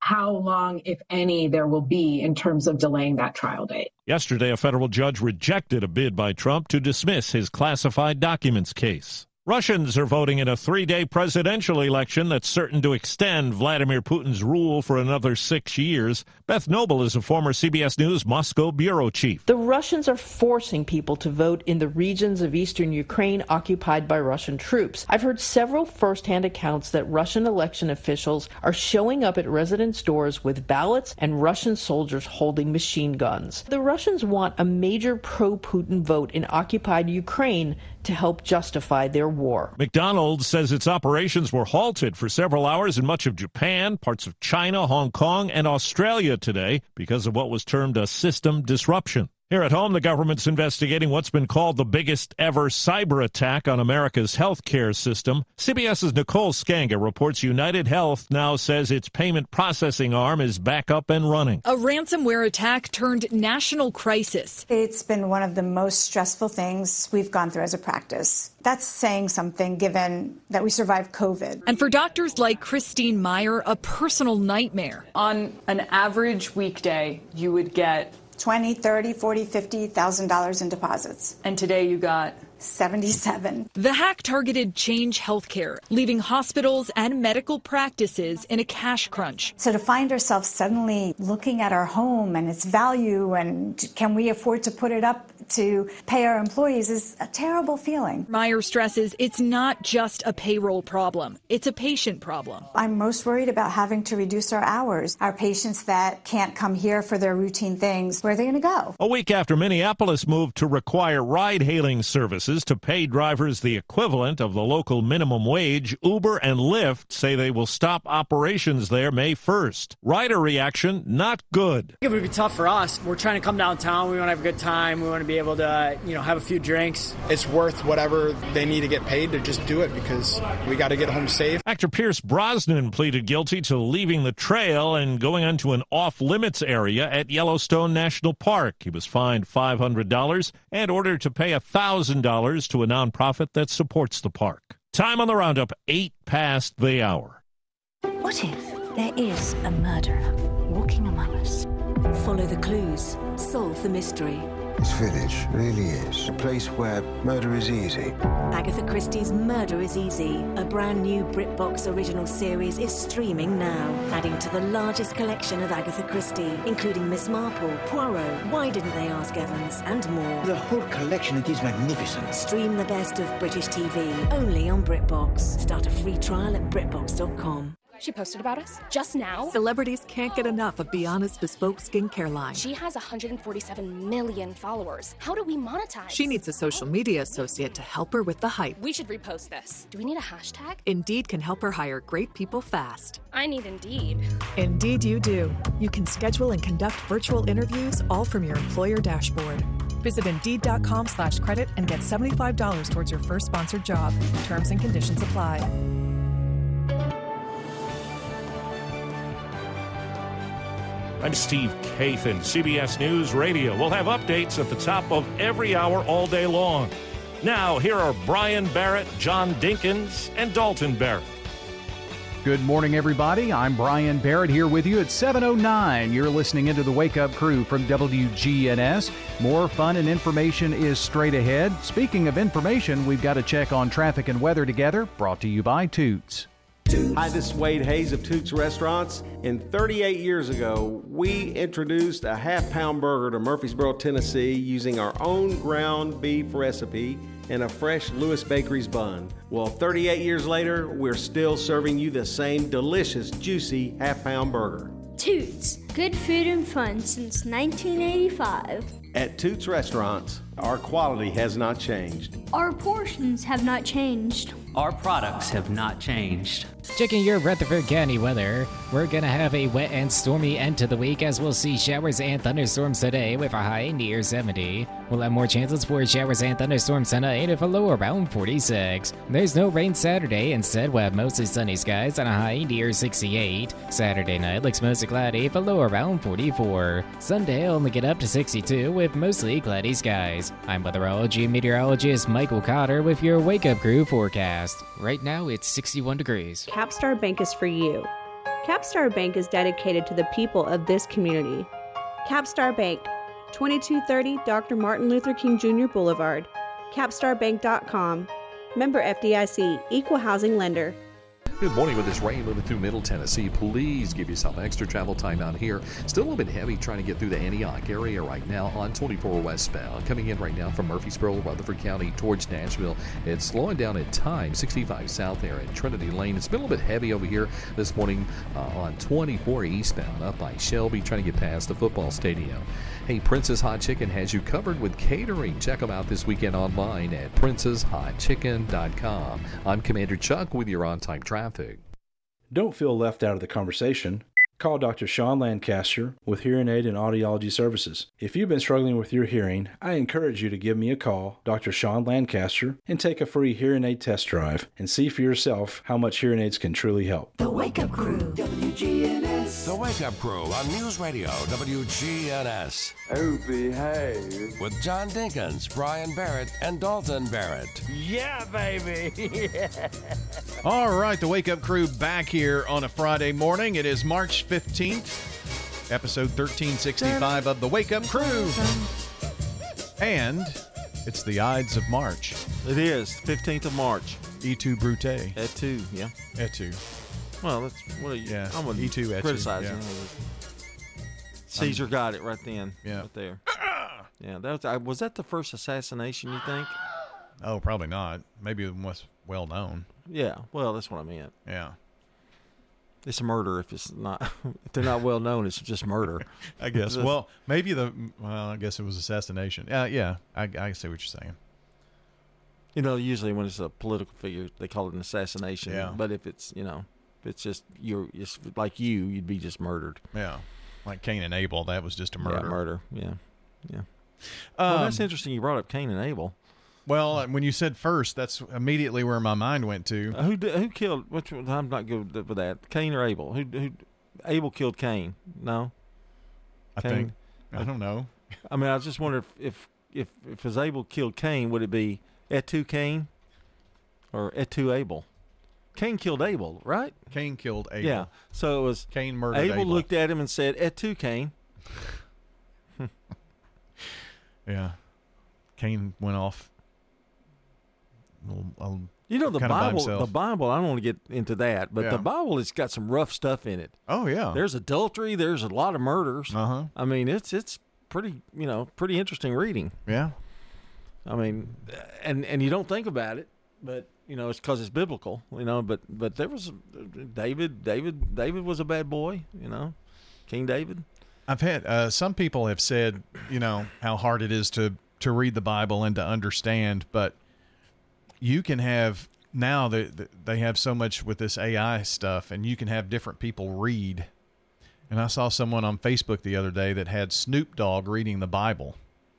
how long, if any, there will be in terms of delaying that trial date. Yesterday, a federal judge rejected a bid by Trump to dismiss his classified documents case. Russians are voting in a three-day presidential election that's certain to extend Vladimir Putin's rule for another six years. Beth Noble is a former C B S News Moscow bureau chief. The Russians are forcing people to vote in the regions of eastern Ukraine occupied by Russian troops. I've heard several first-hand accounts that Russian election officials are showing up at residents' doors with ballots and Russian soldiers holding machine guns. The Russians want a major pro-Putin vote in occupied Ukraine to help justify their war. McDonald's says its operations were halted for several hours in much of Japan, parts of China, Hong Kong, and Australia today because of what was termed a system disruption. Here at home, the government's investigating what's been called the biggest ever cyber attack on America's healthcare system. CBS's Nicole Skanga reports United Health now says its payment processing arm is back up and running. A ransomware attack turned national crisis. It's been one of the most stressful things we've gone through as a practice. That's saying something given that we survived COVID. And for doctors like Christine Meyer, a personal nightmare. On an average weekday, you would get twenty, thirty, forty, fifty thousand dollars in deposits. And today you got seventy-seven. The hack targeted Change Healthcare, leaving hospitals and medical practices in a cash crunch. So to find ourselves suddenly looking at our home and its value and can we afford to put it up to pay our employees is a terrible feeling. Meyer stresses it's not just a payroll problem, it's a patient problem. I'm most worried about having to reduce our hours. Our patients that can't come here for their routine things, where are they going to go? A week after Minneapolis moved to require ride-hailing services to pay drivers the equivalent of the local minimum wage, Uber and Lyft say they will stop operations there May first. Rider reaction, not good. It would be tough for us. We're trying to come downtown. We want to have a good time. We want to be able to, you know, have a few drinks. It's worth whatever they need to get paid to just do it because we got to get home safe. Actor Pierce Brosnan pleaded guilty to leaving the trail and going onto an off-limits area at Yellowstone National Park. He was fined five hundred dollars and ordered to pay one thousand dollars to a nonprofit that supports the park. Time on the roundup, eight past the hour. What if there is a murderer walking among us? Follow the clues. Solve the mystery. This village really is a place where murder is easy. Agatha Christie's Murder is Easy, a brand new BritBox original series, is streaming now, adding to the largest collection of Agatha Christie, including Miss Marple, Poirot, Why Didn't They Ask Evans, and more. The whole collection, it is magnificent. Stream the best of British T V, only on BritBox. Start a free trial at Britbox dot com. She posted about us just now. Celebrities can't get enough of Be Honest Bespoke skincare line. She has one hundred forty-seven million followers. How do we monetize? She needs a social media associate to help her with the hype. We should repost this. Do we need a hashtag? Indeed can help her hire great people fast. I need Indeed. Indeed you do. You can schedule and conduct virtual interviews all from your employer dashboard. Visit Indeed.com slash credit and get seventy-five dollars towards your first sponsored job. Terms and conditions apply. I'm Steve Kathan, C B S News Radio. We'll have updates at the top of every hour all day long. Now, here are Brian Barrett, John Dinkins, and Dalton Barrett. Good morning, everybody. I'm Brian Barrett here with you at seven oh nine. You're listening into the Wake Up Crew from W G N S. More fun and information is straight ahead. Speaking of information, we've got a check on traffic and weather together, brought to you by Toots. Hi, this is Wade Hayes of Toots Restaurants. And thirty-eight years ago, we introduced a half-pound burger to Murfreesboro, Tennessee, using our own ground beef recipe and a fresh Lewis Bakery's bun. Well, thirty-eight years later, we're still serving you the same delicious, juicy half-pound burger. Toots, good food and fun since nineteen eighty-five. At Toots Restaurants, our quality has not changed. Our portions have not changed. Our products have not changed. Checking your Rutherford County weather, we're gonna have a wet and stormy end to the week as we'll see showers and thunderstorms today with a high near seventy. We'll have more chances for showers and thunderstorms tonight with a low around forty-six. There's no rain Saturday, instead we'll have mostly sunny skies and a high near sixty-eight. Saturday night looks mostly cloudy with a low around forty-four. Sunday will only get up to sixty-two with mostly cloudy skies. I'm weatherology meteorologist Michael Cotter with your Wake Up Crew forecast. Right now it's sixty-one degrees. Capstar Bank is for you. Capstar Bank is dedicated to the people of this community. Capstar Bank, twenty-two thirty Doctor Martin Luther King Junior Boulevard, capstar bank dot com. Member F D I C, Equal Housing Lender. Good morning with this rain moving through Middle Tennessee. Please give yourself extra travel time out here. Still a little bit heavy trying to get through the Antioch area right now on twenty-four westbound. Coming in right now from Murfreesboro, Rutherford County towards Nashville. It's slowing down at times. sixty-five south there at Trinity Lane. It's been a little bit heavy over here this morning uh, on twenty-four eastbound up by Shelby trying to get past the football stadium. Hey, Princess Hot Chicken has you covered with catering. Check them out this weekend online at princess hot chicken dot com. I'm Commander Chuck with your on-time traffic. Don't feel left out of the conversation. Call Doctor Sean Lancaster with Hearing Aid and Audiology Services. If you've been struggling with your hearing, I encourage you to give me a call, Doctor Sean Lancaster, and take a free hearing aid test drive and see for yourself how much hearing aids can truly help. The Wake Up Crew, W G N S. The Wake Up Crew on News Radio, W G N S. Oh, behave. With John Dinkins, Brian Barrett, and Dalton Barrett. Yeah, baby. All right, the Wake Up Crew back here on a Friday morning. It is March fifteenth, episode thirteen sixty-five of the Wake Up Crew. And it's the Ides of March. It is, fifteenth of March. Et tu, Brute. Et tu, yeah. Et tu. Well, that's, what are you, yeah. I'm Et tu, et criticizing. Yeah. Caesar um, got it right then. Yeah. Right there. Yeah, that was, was that the first assassination, you think? Oh, probably not. Maybe it was well known. Yeah, well, that's what I meant. Yeah. It's a murder if it's not. If they're not well known, it's just murder. I guess. Well, maybe the. Well, I guess it was assassination. Uh, yeah, I, I see what you're saying. You know, usually when it's a political figure, they call it an assassination. Yeah. But if it's, you know, if it's just you're just like you, you'd be just murdered. Yeah. Like Cain and Abel, that was just a murder. Yeah, murder. Yeah. Yeah. Um, well, that's interesting. You brought up Cain and Abel. Well, when you said first, that's immediately where my mind went to. Uh, who did, who killed? Which one? I'm not good with that. Cain or Abel? Who? Who? Abel killed Cain. No. I Cain? think. I don't know. I mean, I just wonder if if if, if it was Abel killed Cain, would it be et tu Cain or et tu Abel? Cain killed Abel, right? Cain killed Abel. Yeah. So it was Cain murdered Abel. Abel looked at him and said, "Et tu Cain." Yeah. Cain went off. You know, the Bible, the Bible, I don't want to get into that, but yeah. the Bible has got some rough stuff in it. Oh, yeah. There's adultery. There's a lot of murders. Uh-huh. I mean, it's it's pretty, you know, pretty interesting reading. Yeah. I mean, and, and you don't think about it, but, you know, it's because it's biblical, you know, but, but there was David, David, David was a bad boy, you know, King David. I've had, uh, some people have said, you know, how hard it is to, to read the Bible and to understand, but you can have now they they have so much with this A I stuff, and you can have different people read. And I saw someone on Facebook the other day that had Snoop Dogg reading the Bible.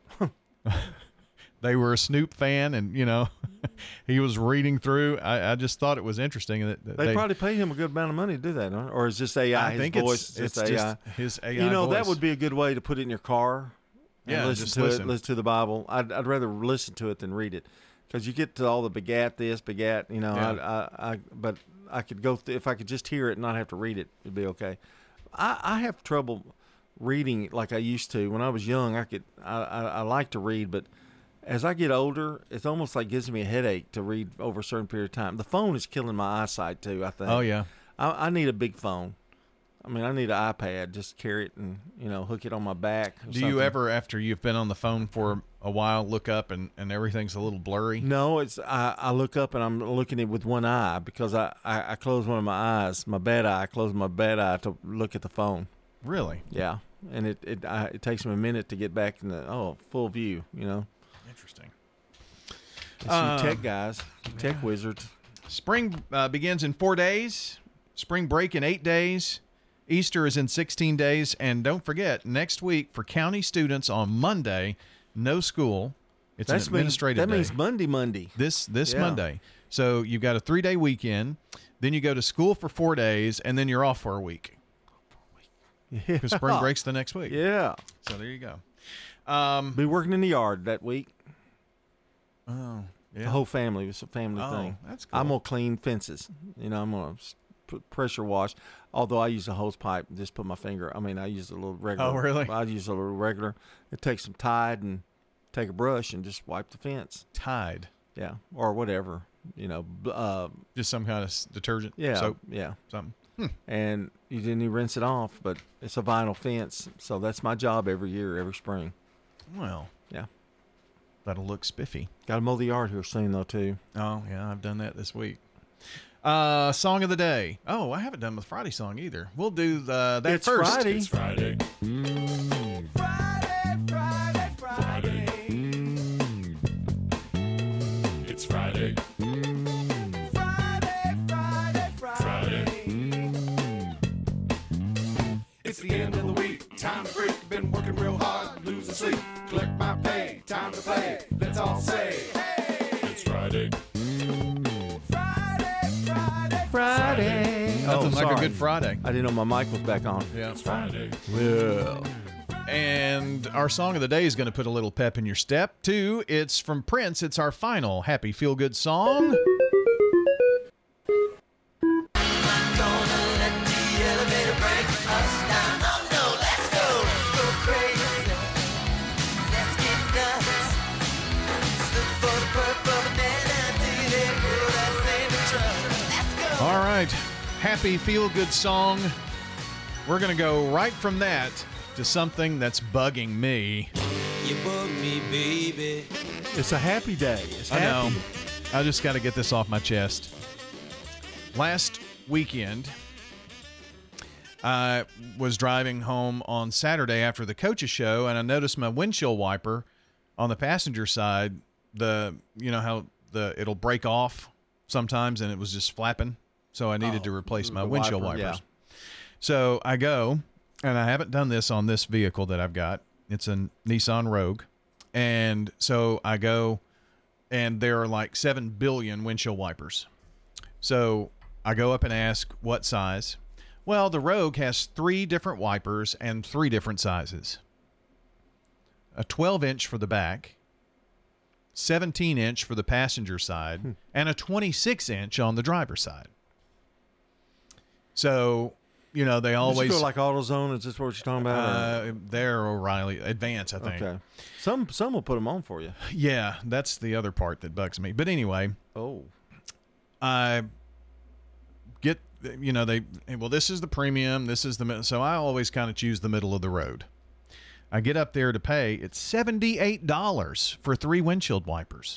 They were a Snoop fan, and you know, he was reading through. I, I just thought it was interesting that, that they, they probably pay him a good amount of money to do that, huh? Or is this A I? I his think voice, it's, it's just just A I? his A I. You know, voice. that would be a good way to put it in your car. And Yeah, listen just to listen. it. Listen to the Bible. I'd I'd rather listen to it than read it. Because you get to all the begat this, begat, you know, Yeah. I, I, I, but I could go, th- if I could just hear it and not have to read it, it'd be okay. I, I have trouble reading like I used to. When I was young, I could, I, I, I like to read, but as I get older, it's almost like gives me a headache to read over a certain period of time. The phone is killing my eyesight too, I think. Oh, yeah. I, I need a big phone. I mean, I need an iPad. Just carry it and, you know, hook it on my back. Or Do something. you ever, after you've been on the phone for a while, look up and, and everything's a little blurry? No, it's I, I look up and I'm looking at it with one eye because I, I, I close one of my eyes, my bad eye. I close my bad eye to look at the phone. Really? Yeah, and it it I, it takes me a minute to get back in the oh full view. You know. Interesting. It's Uh, you tech guys, tech yeah. wizards. Spring uh, begins in four days. Spring break in eight days. Easter is in sixteen days. And don't forget, next week for county students on Monday, no school. It's That's an administrative mean, that day. means Monday, Monday. This this Yeah. Monday. So you've got a three-day weekend. Then you go to school for four days, and then you're off for a week. Because Yeah. spring break's the next week. Yeah. So there you go. Um, Be working in the yard that week. Oh, yeah. The whole family. It's a family Oh, thing. that's cool. I'm gonna clean fences. You know, I'm gonna p- pressure wash. Although I use a hose pipe and just put my finger. I mean, I use a little regular. Oh, really? I use a little regular. It takes some Tide and take a brush and just wipe the fence. Tide. Yeah, or whatever. You know, uh, just some kind of s- detergent. Yeah, soap. yeah, something. Hmm. And you didn't even rinse it off, but it's a vinyl fence, so that's my job every year, every spring. Well, yeah, that'll look spiffy. Got to mow the yard here soon, though, too. Oh yeah, I've done that this week. Uh, song of the day. Oh, I haven't done the Friday song either. We'll do the that it's first. Friday. It's Friday. Mm. Friday, Friday, Friday. Mm. It's Friday. Mm. Friday, Friday, Friday. Mm. It's the end of the week. Time to break. Been working real hard. Losing sleep. Collect my pay. Time to play. Let's all say, hey! It's Friday. Friday. Oh, Nothing like sorry. a good Friday. I didn't know my mic was back on. Yeah, It's Friday. Well, and our song of the day is going to put a little pep in your step, too. It's from Prince. It's our final happy feel-good song. All right, happy feel-good song. We're going to go right from that to something that's bugging me. You bug me, baby. It's a happy day. It's I happy. know. I just got to get this off my chest. Last weekend, I was driving home on Saturday after the coach's show, and I noticed my windshield wiper on the passenger side, the you know how the it'll break off sometimes, and it was just flapping. So I needed Oh, to replace my the windshield wiper, wipers. yeah. So I go, and I haven't done this on this vehicle that I've got. It's a Nissan Rogue. And so I go, and there are like seven billion windshield wipers. So I go up and ask what size. Well, the Rogue has three different wipers and three different sizes. A twelve inch for the back, seventeen inch for the passenger side, hmm. and a twenty-six inch on the driver's side. So, you know, they always... Did you go like AutoZone? Is this what you're talking about? Uh, they're O'Reilly. Advance, I think. Okay. Some some will put them on for you. Yeah, that's the other part that bugs me. But anyway... Oh. I get, you know, they... Well, this is the premium. This is the... So I always kind of choose the middle of the road. I get up there to pay. It's seventy-eight dollars for three windshield wipers.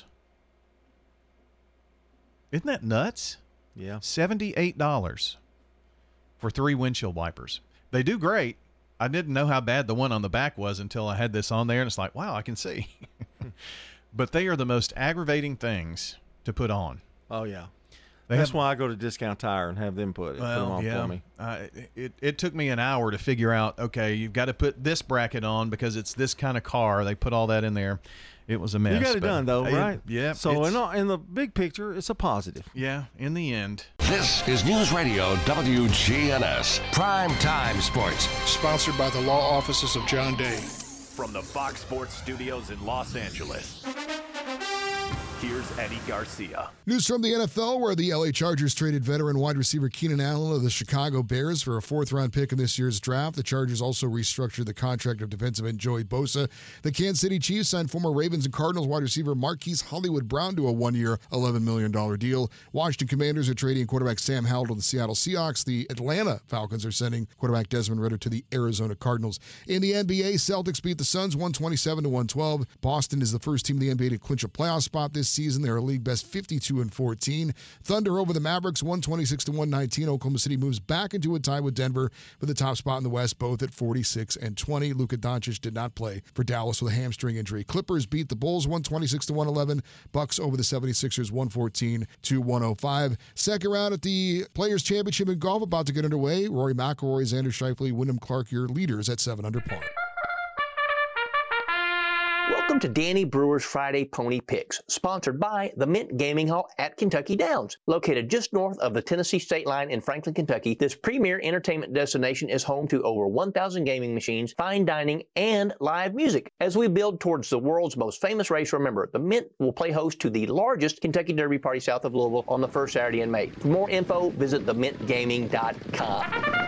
Isn't that nuts? Yeah. seventy-eight dollars for three windshield wipers. They do great. I didn't know how bad the one on the back was until I had this on there, and it's like, wow, I can see. But they are the most aggravating things to put on. Oh, yeah. They That's have, why I go to Discount Tire and have them put, it, well, put them on yeah, for me. Uh, it, it took me an hour to figure out, okay, you've got to put this bracket on because it's this kind of car. They put all that in there. It was a mess. You got it but done, though, it, right? Yeah. So in, all, in the big picture, it's a positive. Yeah, in the end. This is News Radio W G N S Prime Time Sports. Sponsored by the law offices of John Day. From the Fox Sports Studios in Los Angeles, here's Eddie Garcia. News from the N F L, where the L A Chargers traded veteran wide receiver Keenan Allen of the Chicago Bears for a fourth-round pick in this year's draft. The Chargers also restructured the contract of defensive end Joey Bosa. The Kansas City Chiefs signed former Ravens and Cardinals wide receiver Marquise Hollywood Brown to a one-year, eleven million dollars deal. Washington Commanders are trading quarterback Sam Howell to the Seattle Seahawks. The Atlanta Falcons are sending quarterback Desmond Ridder to the Arizona Cardinals. In the N B A, Celtics beat the Suns one twenty-seven to one twelve. Boston is the first team in the N B A to clinch a playoff spot this season. They're a league best fifty-two and fourteen. Thunder over the Mavericks one twenty-six to one nineteen. Oklahoma City moves back into a tie with Denver for the top spot in the West, both at forty-six and twenty. Luka Doncic did not play for Dallas with a hamstring injury. Clippers beat the Bulls one twenty-six to one eleven. Bucks over the seventy-sixers one fourteen to one oh five. Second round at the Players Championship in golf about to get underway. Rory McIlroy, Xander Schauffele, Wyndham Clark, your leaders at seven under par. Welcome to Danny Brewer's Friday Pony Picks, sponsored by the Mint Gaming Hall at Kentucky Downs. Located just north of the Tennessee state line in Franklin, Kentucky, this premier entertainment destination is home to over one thousand gaming machines, fine dining, and live music. As we build towards the world's most famous race, remember, the Mint will play host to the largest Kentucky Derby party south of Louisville on the first Saturday in May. For more info, visit the mint gaming dot com.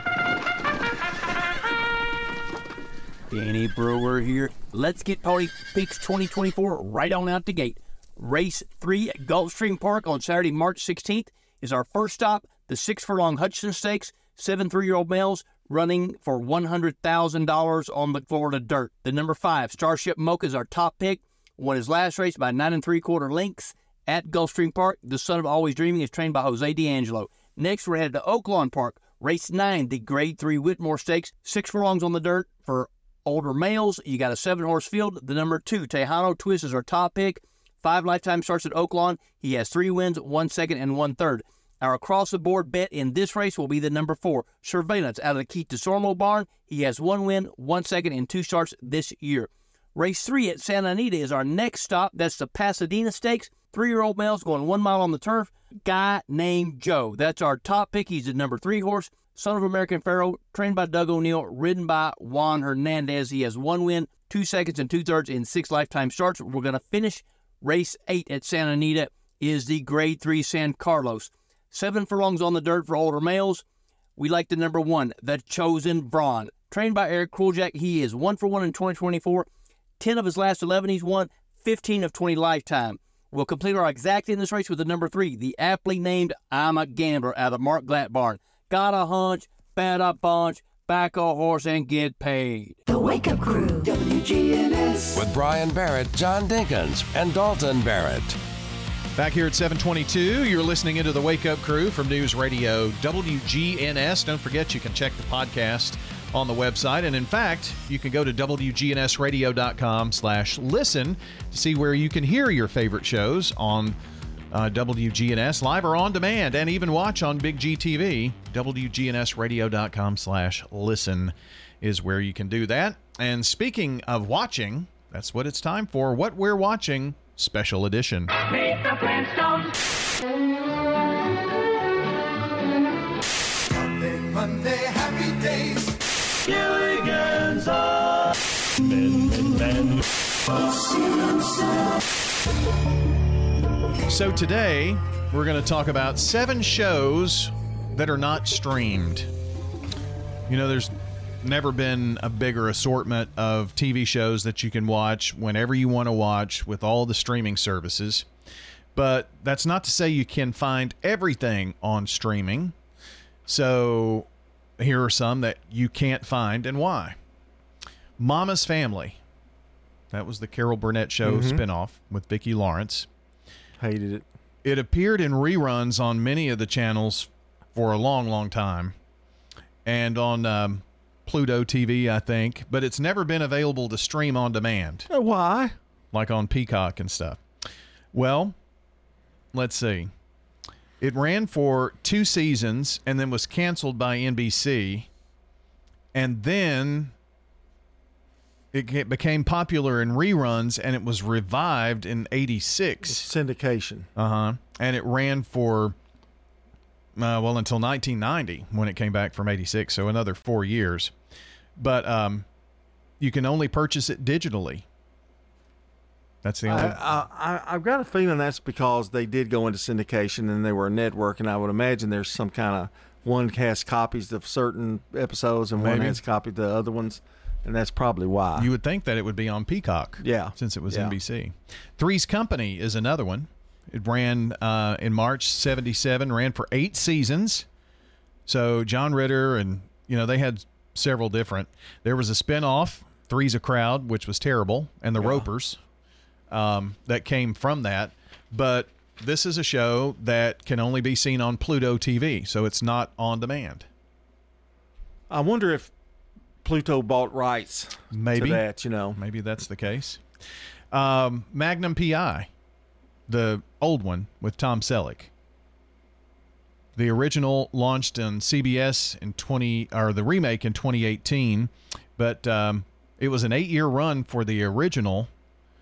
Danny Brewer here. Let's get Pony Picks twenty twenty-four right on out the gate. Race three at Gulfstream Park on Saturday, March sixteenth is our first stop. The six furlong Hutchinson Stakes, seven three-year-old males running for one hundred thousand dollars on the Florida dirt. The number five, Starship Mocha, is our top pick. Won his last race by nine and three-quarter lengths at Gulfstream Park. The Son of Always Dreaming is trained by Jose D'Angelo. Next, we're headed to Oaklawn Park. Race nine, the Grade three Whitmore Stakes, six furlongs on the dirt for older males. You got a seven-horse field. The number two, Tejano Twist, is our top pick. Five lifetime starts at Oaklawn. He has three wins, one second, and one third. Our across-the-board bet in this race will be the number four, Surveillance, out of the Keith DeSormo barn. He has one win, one second, and two starts this year. Race three at Santa Anita is our next stop. That's the Pasadena Stakes. Three-year-old males going one mile on the turf. Guy named Joe. That's our top pick. He's the number three horse. Son of American Pharaoh, trained by Doug O'Neill, ridden by Juan Hernandez. He has one win, two seconds, and two-thirds in six lifetime starts. We're going to finish race eight at Santa Anita is the Grade three San Carlos. Seven furlongs on the dirt for older males. We like the number one, The Chosen Brawn. Trained by Eric Kruljack, he is one for one in twenty twenty-four. ten of his last eleven he's won, fifteen of twenty lifetime. We'll complete our exact in this race with the number three, the aptly named I'm a Gambler, out of Mark Glatt barn. Got a hunch, bet a bunch, back a horse and get paid. The Wake Up Crew, W G N S. With Brian Barrett, John Dinkins, and Dalton Barrett. Back here at seven twenty-two, you're listening into the Wake Up Crew from News Radio W G N S. Don't forget, you can check the podcast on the website. And in fact, you can go to W G N S radio dot com slash listen to see where you can hear your favorite shows on Uh, W G N S, live or on demand, and even watch on Big G T V. W G N S radio dot com slash listen is where you can do that. And speaking of watching, that's what it's time for. What We're Watching, Special Edition. Meet the Flintstones. Monday, Monday, happy days. Gilligan's Island. Ben, Ben, Ben. So today, we're going to talk about seven shows that are not streamed. You know, there's never been a bigger assortment of T V shows that you can watch whenever you want to watch with all the streaming services. But that's not to say you can find everything on streaming. So here are some that you can't find and why. Mama's Family. That was the Carol Burnett Show Mm-hmm. spinoff with Vicki Lawrence. Hated it. It appeared in reruns on many of the channels for a long, long time. And on um, Pluto T V, I think. But it's never been available to stream on demand. Uh, why? Like on Peacock and stuff. Well, let's see. It ran for two seasons and then was canceled by N B C. And then it became popular in reruns, and it was revived in eighty-six. Syndication. Uh-huh. And it ran for, uh, well, until nineteen ninety when it came back from eighty-six, so another four years. But um, you can only purchase it digitally. That's the only... I, I, I've got a feeling that's because they did go into syndication and they were a network, and I would imagine there's some kind of one has copies of certain episodes and Maybe. one has copied the other ones. And that's probably why. You would think that it would be on Peacock. Yeah. Since it was yeah. N B C. Three's Company is another one. It ran uh, in March seventy-seven, ran for eight seasons. So John Ritter and, you know, they had several different. There was a spinoff, Three's a Crowd, which was terrible, and The yeah. Ropers um, that came from that. But this is a show that can only be seen on Pluto T V, so it's not on demand. I wonder if Pluto bought rights Maybe. to that, you know. Maybe that's the case. Um, Magnum P I, the old one with Tom Selleck. The original launched on C B S in twenty, or the remake in twenty eighteen, but um, it was an eight-year run for the original,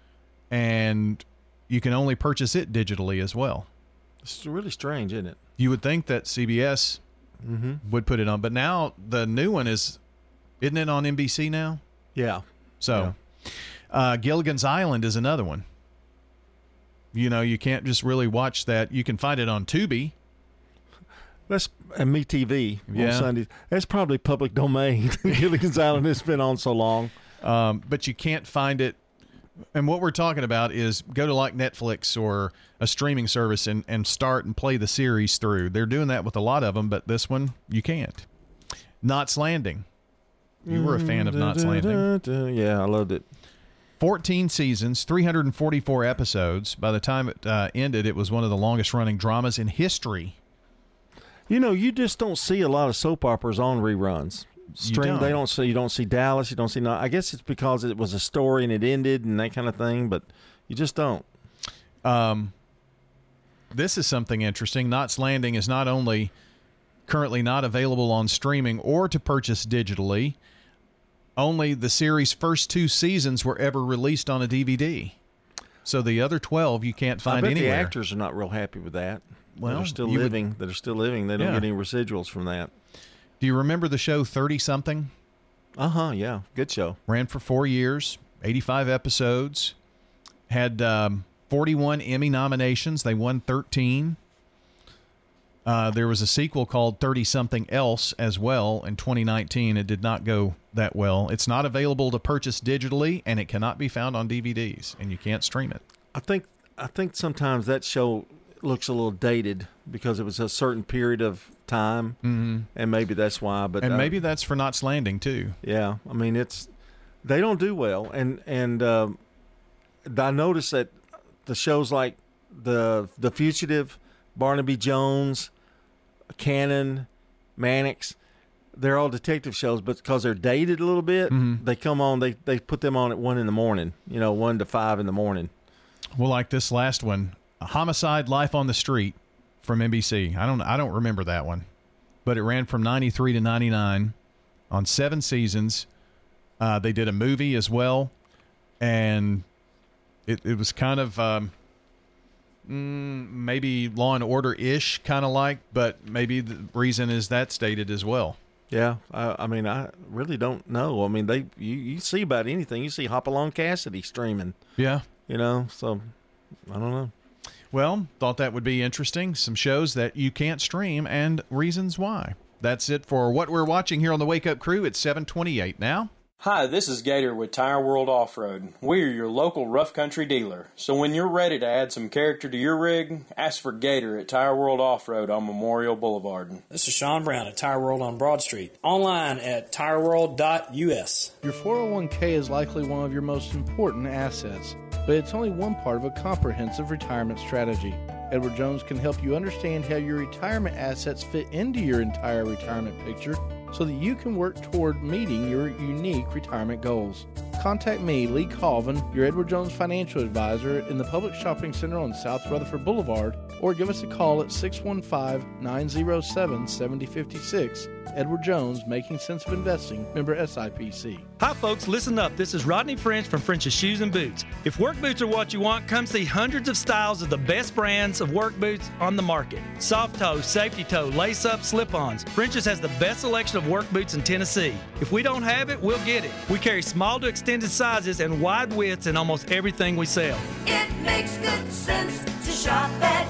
and you can only purchase it digitally as well. It's really strange, isn't it? You would think that C B S mm-hmm. would put it on, but now the new one is, isn't it on N B C now? Yeah. So, yeah. Uh, Gilligan's Island is another one. You know, you can't just really watch that. You can find it on Tubi. That's and MeTV yeah. on Sundays. That's probably public domain. Gilligan's Island has been on so long. Um, but you can't find it. And what we're talking about is go to like Netflix or a streaming service and, and start and play the series through. They're doing that with a lot of them, but this one you can't. Knots Landing. You were a fan of Knots Landing. Yeah, I loved it. fourteen seasons, three hundred forty-four episodes. By the time it uh, ended, it was one of the longest-running dramas in history. You know, you just don't see a lot of soap operas on reruns. Stream, don't. They don't see. You don't see Dallas. You don't see. I guess it's because it was a story and it ended and that kind of thing. But you just don't. Um, this is something interesting. Knots Landing is not only currently not available on streaming or to purchase digitally. Only the series' first two seasons were ever released on a D V D. So the other twelve you can't find I bet anywhere. the actors are not real happy with that. Well, they're still you would- living. That are still living. They don't Yeah. get any residuals from that. Do you remember the show thirty-something? Uh-huh, yeah. Good show. Ran for four years, eighty-five episodes, had um, forty-one Emmy nominations. They won thirteen. Uh, there was a sequel called thirty-something Else as well in twenty nineteen. It did not go that well. It's not available to purchase digitally, and it cannot be found on D V Ds, and you can't stream it. I think I think sometimes that show looks a little dated because it was a certain period of time, mm-hmm. and maybe that's why. But and uh, maybe that's for Knots Landing too. Yeah, I mean it's they don't do well, and and um, I noticed that the shows like the the Fugitive, Barnaby Jones, Cannon, Mannix, they're all detective shows, but because they're dated a little bit, mm-hmm. they come on. They they put them on at one in the morning. You know, one to five in the morning. Well, like this last one, Homicide: Life on the Street from N B C. I don't I don't remember that one, but it ran from ninety-three to ninety-nine on seven seasons. Uh, they did a movie as well, and it it was kind of um, mm, maybe Law and Order ish, kind of like, but maybe the reason is that's dated as well. Yeah, I, I mean, I really don't know. I mean, they you, you see about anything. You see Hopalong Cassidy streaming. Yeah. You know, so I don't know. Well, thought that would be interesting. Some shows that you can't stream and reasons why. That's it for what we're watching here on the Wake Up Crew. It's seven twenty-eight now. Hi, this is Gator with Tire World Off-Road. We're your local rough country dealer. So when you're ready to add some character to your rig, ask for Gator at Tire World Off-Road on Memorial Boulevard. This is Sean Brown at Tire World on Broad Street. Online at tire world dot U S. Your four oh one k is likely one of your most important assets, but it's only one part of a comprehensive retirement strategy. Edward Jones can help you understand how your retirement assets fit into your entire retirement picture so that you can work toward meeting your unique retirement goals. Contact me, Lee Colvin, your Edward Jones financial advisor in the Public Shopping Center on South Rutherford Boulevard, or give us a call at six one five, nine oh seven, seven oh five six. Edward Jones, Making Sense of Investing, member S I P C. Hi folks, listen up. This is Rodney French from French's Shoes and Boots. If work boots are what you want, come see hundreds of styles of the best brands of work boots on the market. Soft toe, safety toe, lace up, slip-ons. French's has the best selection of work boots in Tennessee. If we don't have it, we'll get it. We carry small to extended sizes and wide widths in almost everything we sell. It makes good sense to shop at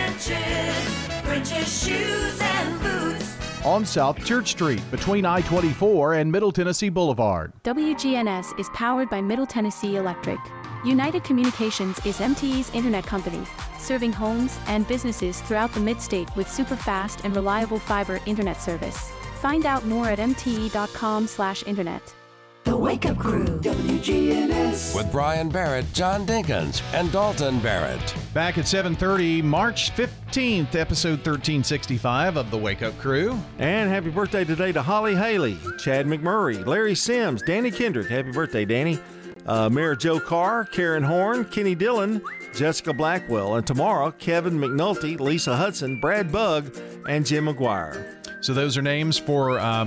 French's. French's Shoes and Boots. On South Church Street, between I twenty-four and Middle Tennessee Boulevard. W G N S is powered by Middle Tennessee Electric. United Communications is M T E's internet company, serving homes and businesses throughout the mid-state with super fast and reliable fiber internet service. Find out more at m t e dot com slash internet. The Wake Up Crew, W G N S. With Brian Barrett, John Dinkins, and Dalton Barrett. Back at seven thirty, March fifteenth, episode thirteen sixty-five of the Wake Up Crew. And happy birthday today to Holly Haley, Chad McMurray, Larry Sims, Danny Kendrick. Happy birthday, Danny. Uh, Mayor Joe Carr, Karen Horn, Kenny Dillon, Jessica Blackwell. And tomorrow, Kevin McNulty, Lisa Hudson, Brad Bugg, and Jim McGuire. So those are names for um,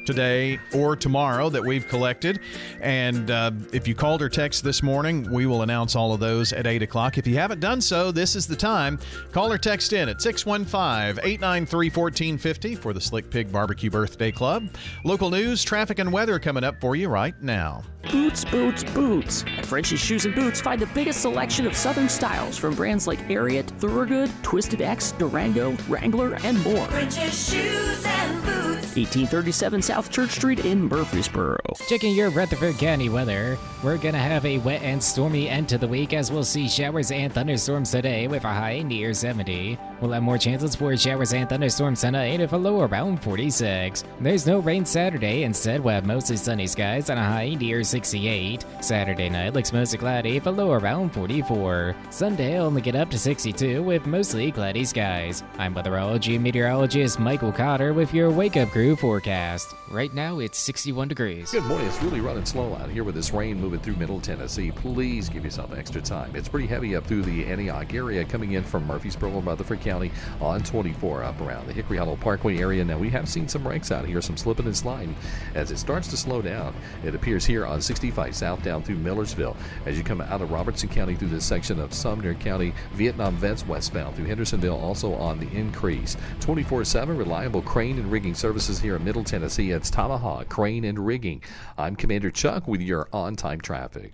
today or tomorrow that we've collected. And uh, if you called or texted this morning, we will announce all of those at eight o'clock. If you haven't done so, this is the time. Call or text in at six one five, eight nine three, one four five zero for the Slick Pig Barbecue Birthday Club. Local news, traffic, and weather coming up for you right now. Boots, boots, boots. At French's Shoes and Boots, find the biggest selection of Southern styles from brands like Ariat, Thorogood, Twisted X, Durango, Wrangler, and more. French's Shoes and Boots. eighteen thirty-seven South Church Street in Murfreesboro. Checking your Rutherford County weather. We're going to have a wet and stormy end to the week as we'll see showers and thunderstorms today with a high near seventy. We'll have more chances for showers and thunderstorms tonight with a low around forty-six. There's no rain Saturday. Instead, we'll have mostly sunny skies and a high near sixty-eight. Saturday night looks mostly cloudy with a low around forty-four. Sunday only get up to sixty-two with mostly cloudy skies. I'm weatherology meteorologist Michael Cotter with your Wake Up Crew forecast. Right now it's sixty-one degrees. Good morning. It's really running slow out here with this rain moving through Middle Tennessee. Please give yourself extra time. It's pretty heavy up through the Antioch area coming in from Murfreesboro and Rutherford County on twenty-four up around the Hickory Hollow Parkway area. Now we have seen some wrecks out here, some slipping and sliding as it starts to slow down. It appears here on sixty-five south down through Millersville as you come out of Robertson County through this section of Sumner County, Vietnam Vets westbound through Hendersonville, also on the increase. twenty-four seven reliable crane and rigging services here in Middle Tennessee. It's Tomahawk Crane and Rigging. I'm Commander Chuck with your on-time traffic.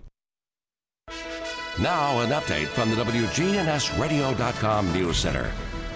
Now an update from the W G N S radio dot com News Center.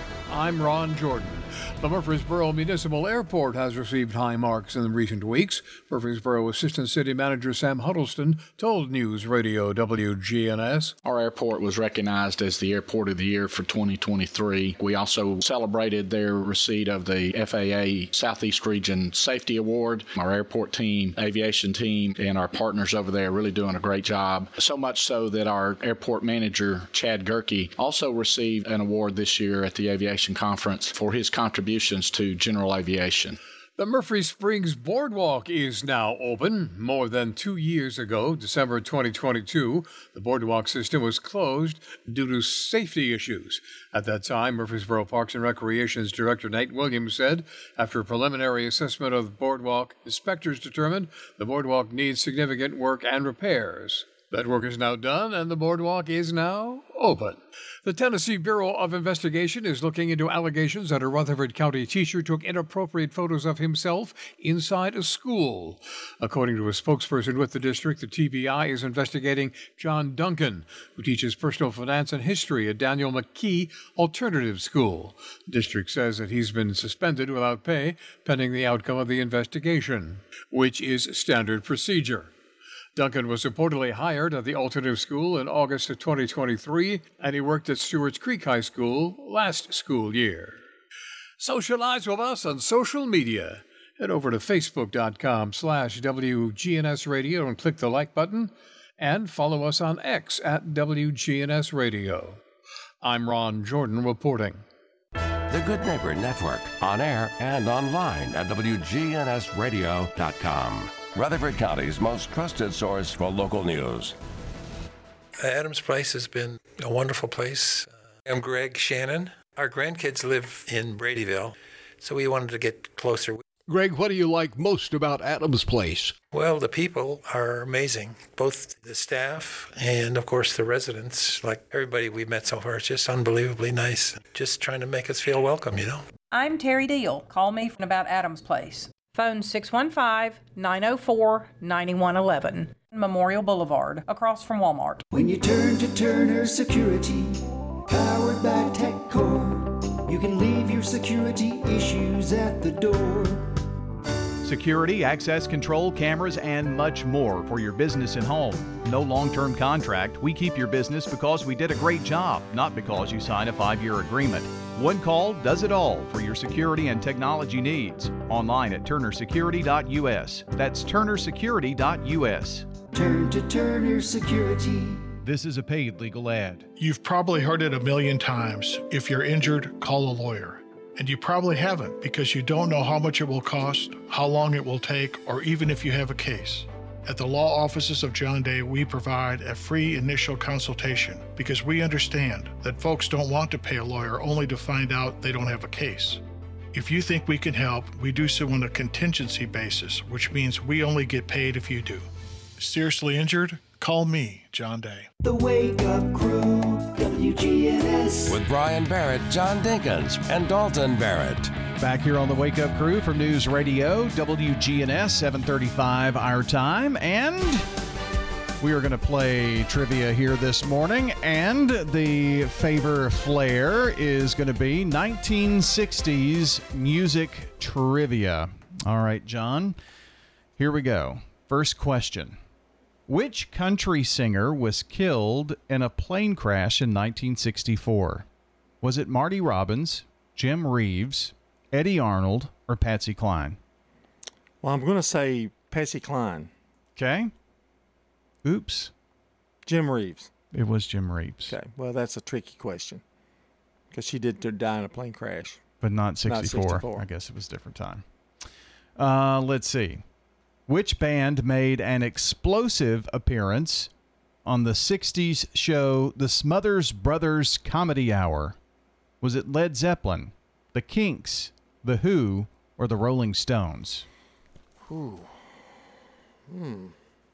I'm Ron Jordan. The Murfreesboro Municipal Airport has received high marks in recent weeks. Murfreesboro Assistant City Manager Sam Huddleston told News Radio W G N S. Our airport was recognized as the Airport of the Year for twenty twenty-three. We also celebrated their receipt of the F A A Southeast Region Safety Award. Our airport team, aviation team, and our partners over there are really doing a great job. So much so that our airport manager, Chad Gerke, also received an award this year at the Aviation Conference for his contributions to general aviation. The Murphy Springs Boardwalk is now open. More than two years ago, December twenty twenty-two, the boardwalk system was closed due to safety issues. At that time, Murfreesboro Parks and Recreation's Director Nate Williams said, after a preliminary assessment of the boardwalk, inspectors determined the boardwalk needs significant work and repairs. That work is now done, and the boardwalk is now open. The Tennessee Bureau of Investigation is looking into allegations that a Rutherford County teacher took inappropriate photos of himself inside a school. According to a spokesperson with the district, the T B I is investigating John Duncan, who teaches personal finance and history at Daniel McKee Alternative School. The district says that he's been suspended without pay pending the outcome of the investigation, which is standard procedure. Duncan was reportedly hired at the alternative school in August of twenty twenty-three, and he worked at Stewart's Creek High School last school year. Socialize with us on social media. Head over to facebook.com slash WGNS Radio and click the like button, and follow us on X at W G N S Radio. I'm Ron Jordan reporting. The Good Neighbor Network, on air and online at W G N S radio dot com. Rutherford County's most trusted source for local news. Adams Place has been a wonderful place. I'm Greg Shannon. Our grandkids live in Bradyville, so we wanted to get closer. Greg, what do you like most about Adams Place? Well, the people are amazing, both the staff and, of course, the residents. Like everybody we've met so far, it's just unbelievably nice. Just trying to make us feel welcome, you know. I'm Terry Deal. Call me about Adams Place. Phone six one five, nine oh four, nine one one one. Memorial Boulevard, across from Walmart. When you turn to Turner Security, powered by TechCore, you can leave your security issues at the door. Security, access control, cameras, and much more for your business and home. No long-term contract. We keep your business because we did a great job, not because you signed a five-year agreement. One call does it all for your security and technology needs. Online at turner security dot U S. That's turner security dot U S. Turn to Turner Security. This is a paid legal ad. You've probably heard it a million times. If you're injured, call a lawyer. And you probably haven't because you don't know how much it will cost, how long it will take, or even if you have a case. At the law offices of John Day, we provide a free initial consultation because we understand that folks don't want to pay a lawyer only to find out they don't have a case. If you think we can help, we do so on a contingency basis, which means we only get paid if you do. Seriously injured? Call me, John Day. The Wake Up Crew, W G N S. With Brian Barrett, John Dinkins, and Dalton Barrett. Back here on the Wake Up Crew from News Radio, W G N S, seven thirty-five our time, and we are going to play trivia here this morning, and the favor flair is going to be nineteen sixties music trivia. All right, John, here we go. First question. Which country singer was killed in a plane crash in nineteen sixty-four? Was it Marty Robbins, Jim Reeves, Eddie Arnold, or Patsy Cline? Well, I'm going to say Patsy Cline. Okay. Oops. Jim Reeves. It was Jim Reeves. Okay. Well, that's a tricky question because she did die in a plane crash. But not sixty-four. Not sixty-four. I guess it was a different time. Uh, let's see. Which band made an explosive appearance on the sixties show The Smothers Brothers Comedy Hour? Was it Led Zeppelin, The Kinks, The Who, or The Rolling Stones? Ooh. Hmm.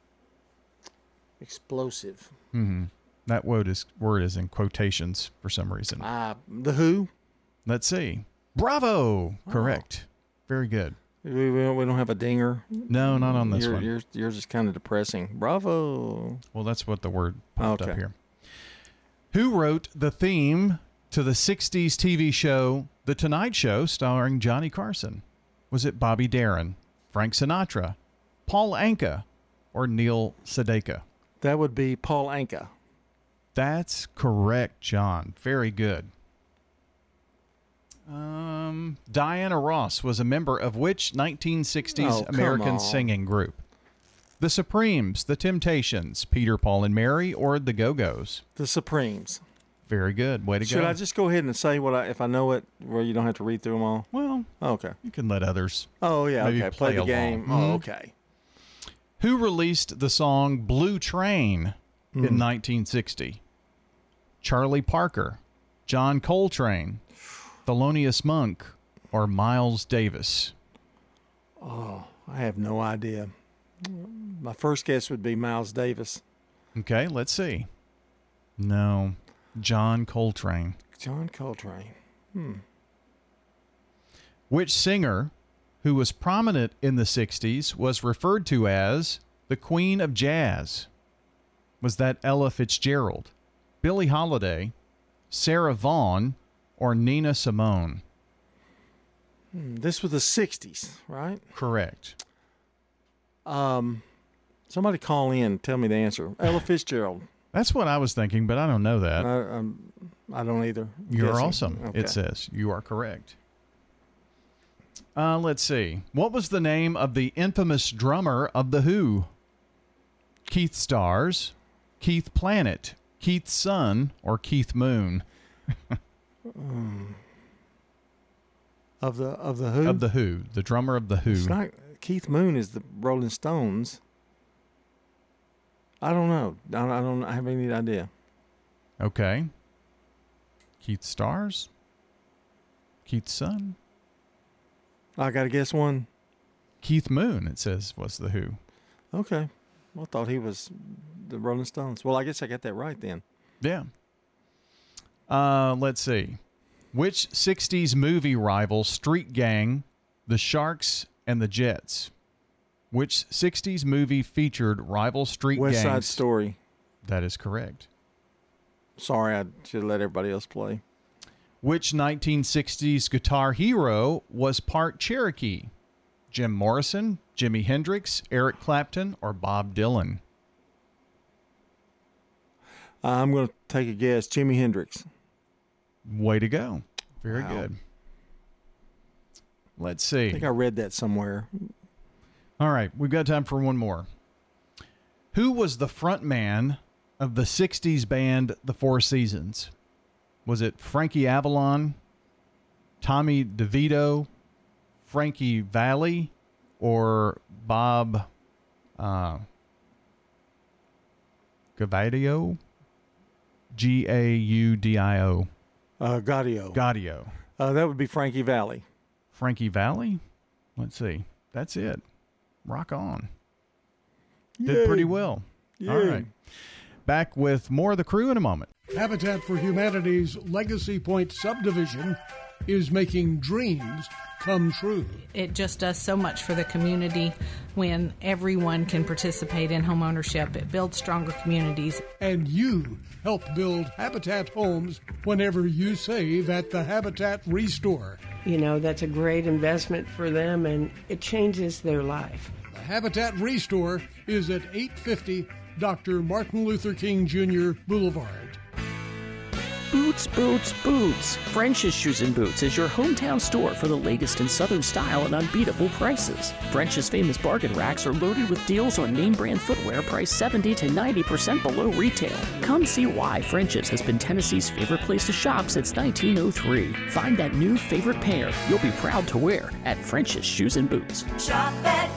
Explosive. Mm-hmm. That word is word is in quotations for some reason. Uh, the Who? Let's see. Bravo! Oh. Correct. Very good. We, we, don't, we don't have a dinger? No, not on this Your, one. Yours, yours is kind of depressing. Bravo! Well, that's what the word popped okay. up here. Who wrote the theme to the sixties T V show The Tonight Show starring Johnny Carson? Was it Bobby Darin, Frank Sinatra, Paul Anka, or Neil Sedaka? That would be Paul Anka. That's correct, John. Very good. Um, Diana Ross was a member of which nineteen sixties Oh, come American on. singing group? The Supremes, The Temptations, Peter, Paul, and Mary, or The Go-Go's? The Supremes. Very good. Way to Should go. I just go ahead and say what I, if I know it, where you don't have to read through them all? Well, okay. You can let others. Oh, yeah, maybe okay. Play, the along. game. Mhm. Oh, okay. Who released the song Blue Train Hmm. in nineteen sixty? Charlie Parker, John Coltrane, Thelonious Monk, or Miles Davis? Oh, I have no idea. My first guess would be Miles Davis. Okay, let's see. No, John Coltrane. John Coltrane. Hmm. Which singer who was prominent in the sixties was referred to as the Queen of Jazz? Was that Ella Fitzgerald, Billie Holiday, Sarah Vaughan, or Nina Simone? Hmm, This was the sixties, right? Correct. Um, somebody call in and tell me the answer. Ella Fitzgerald. That's what I was thinking, but I don't know that. I, um, I don't either. You're Guessing. awesome, Okay. it says. You are correct. Uh, let's see. What was the name of the infamous drummer of The Who? Keith Stars, Keith Planet, Keith Sun, or Keith Moon? Um, of the of the Who? Of The Who. The drummer of The Who. It's not Keith Moon is the Rolling Stones. I don't know. I don't, I don't have any idea. Okay. Keith Stars? Keith Sun? I got to guess one. Keith Moon, it says, was The Who. Okay. Well, I thought he was the Rolling Stones. Well, I guess I got that right then. Yeah. Uh, let's see. Which sixties movie rival street gang, the Sharks and the Jets? Which sixties movie featured rival street West gangs? Side Story. That is correct. Sorry, I should let everybody else play. Which nineteen sixties guitar hero was part Cherokee? Jim Morrison, Jimi Hendrix, Eric Clapton, or Bob Dylan? Uh, I'm going to take a guess. Jimi Hendrix. Way to go. Very Wow. good. Let's see. I think I read that somewhere. All right, we've got time for one more. Who was the front man of the sixties band The Four Seasons? Was it Frankie Avalon, Tommy DeVito, Frankie Valli, or Bob uh, Gaudio? G A U D I O. Uh, Gaudio. Gaudio. Uh, that would be Frankie Valli. Frankie Valley. Let's see. That's it. Rock on. Did Yay. pretty well. Yay. All right. Back with more of the crew in a moment. Habitat for Humanity's Legacy Point subdivision is making dreams come true. It just does so much for the community when everyone can participate in home ownership. It builds stronger communities. And you help build Habitat homes whenever you save at the Habitat Restore. You know, that's a great investment for them, and it changes their life. The Habitat Restore is at eight fifty Doctor Martin Luther King Junior Boulevard. Boots, Boots, Boots. French's Shoes and Boots is your hometown store for the latest in Southern style and unbeatable prices. French's famous bargain racks are loaded with deals on name brand footwear priced seventy to ninety percent below retail. Come see why French's has been Tennessee's favorite place to shop since nineteen oh three. Find that new favorite pair you'll be proud to wear at French's Shoes and Boots. Shop at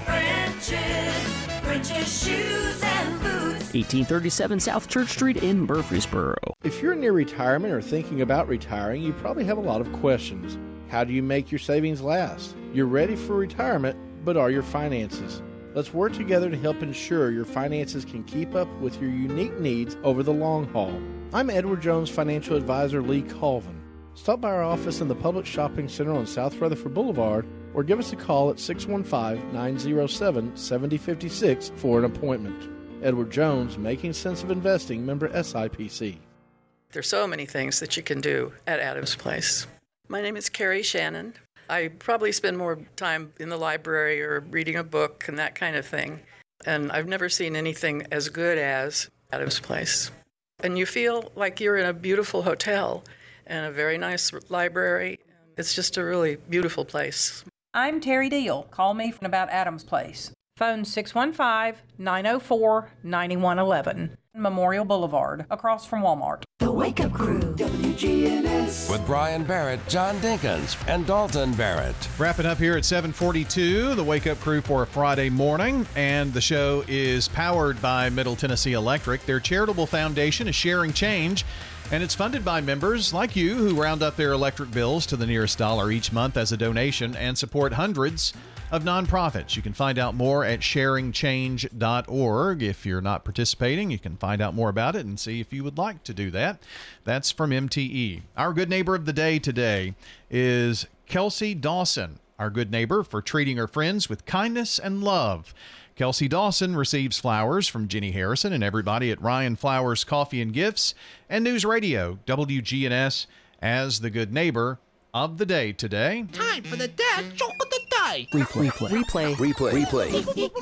French's, French's Shoes and Boots. eighteen thirty-seven South Church Street in Murfreesboro. If you're near retirement or thinking about retiring, you probably have a lot of questions. How do you make your savings last? You're ready for retirement, but are your finances? Let's work together to help ensure your finances can keep up with your unique needs over the long haul. I'm Edward Jones financial advisor Lee Colvin. Stop by our office in the Public Shopping Center on South Rutherford Boulevard or give us a call at six one five, nine oh seven, seven oh five six for an appointment. Edward Jones, Making Sense of Investing, member S I P C. There's so many things that you can do at Adams Place. My name is Carrie Shannon. I probably spend more time in the library or reading a book and that kind of thing. And I've never seen anything as good as Adams Place. And you feel like you're in a beautiful hotel and a very nice library. It's just a really beautiful place. I'm Terry Deal. Call me about Adams Place. Phone six one five, nine oh four, nine one one one. Memorial Boulevard, across from Walmart. The Wake Up Crew, W G N S. With Brian Barrett, John Dinkins, and Dalton Barrett. Wrapping up here at seven forty-two, the Wake Up Crew for a Friday morning, and the show is powered by Middle Tennessee Electric. Their charitable foundation is Sharing Change, and it's funded by members like you who round up their electric bills to the nearest dollar each month as a donation and support hundreds of nonprofits. You can find out more at sharing change dot org. If you're not participating, you can find out more about it and see if you would like to do that. That's from M T E. Our good neighbor of the day today is Kelsey Dawson, our good neighbor for treating her friends with kindness and love. Kelsey Dawson receives flowers from Jenny Harrison and everybody at Ryan Flowers Coffee and Gifts and News Radio W G N S as the good neighbor of the day today. Time for the dad joke of the day. Replay. Replay. Replay. Replay.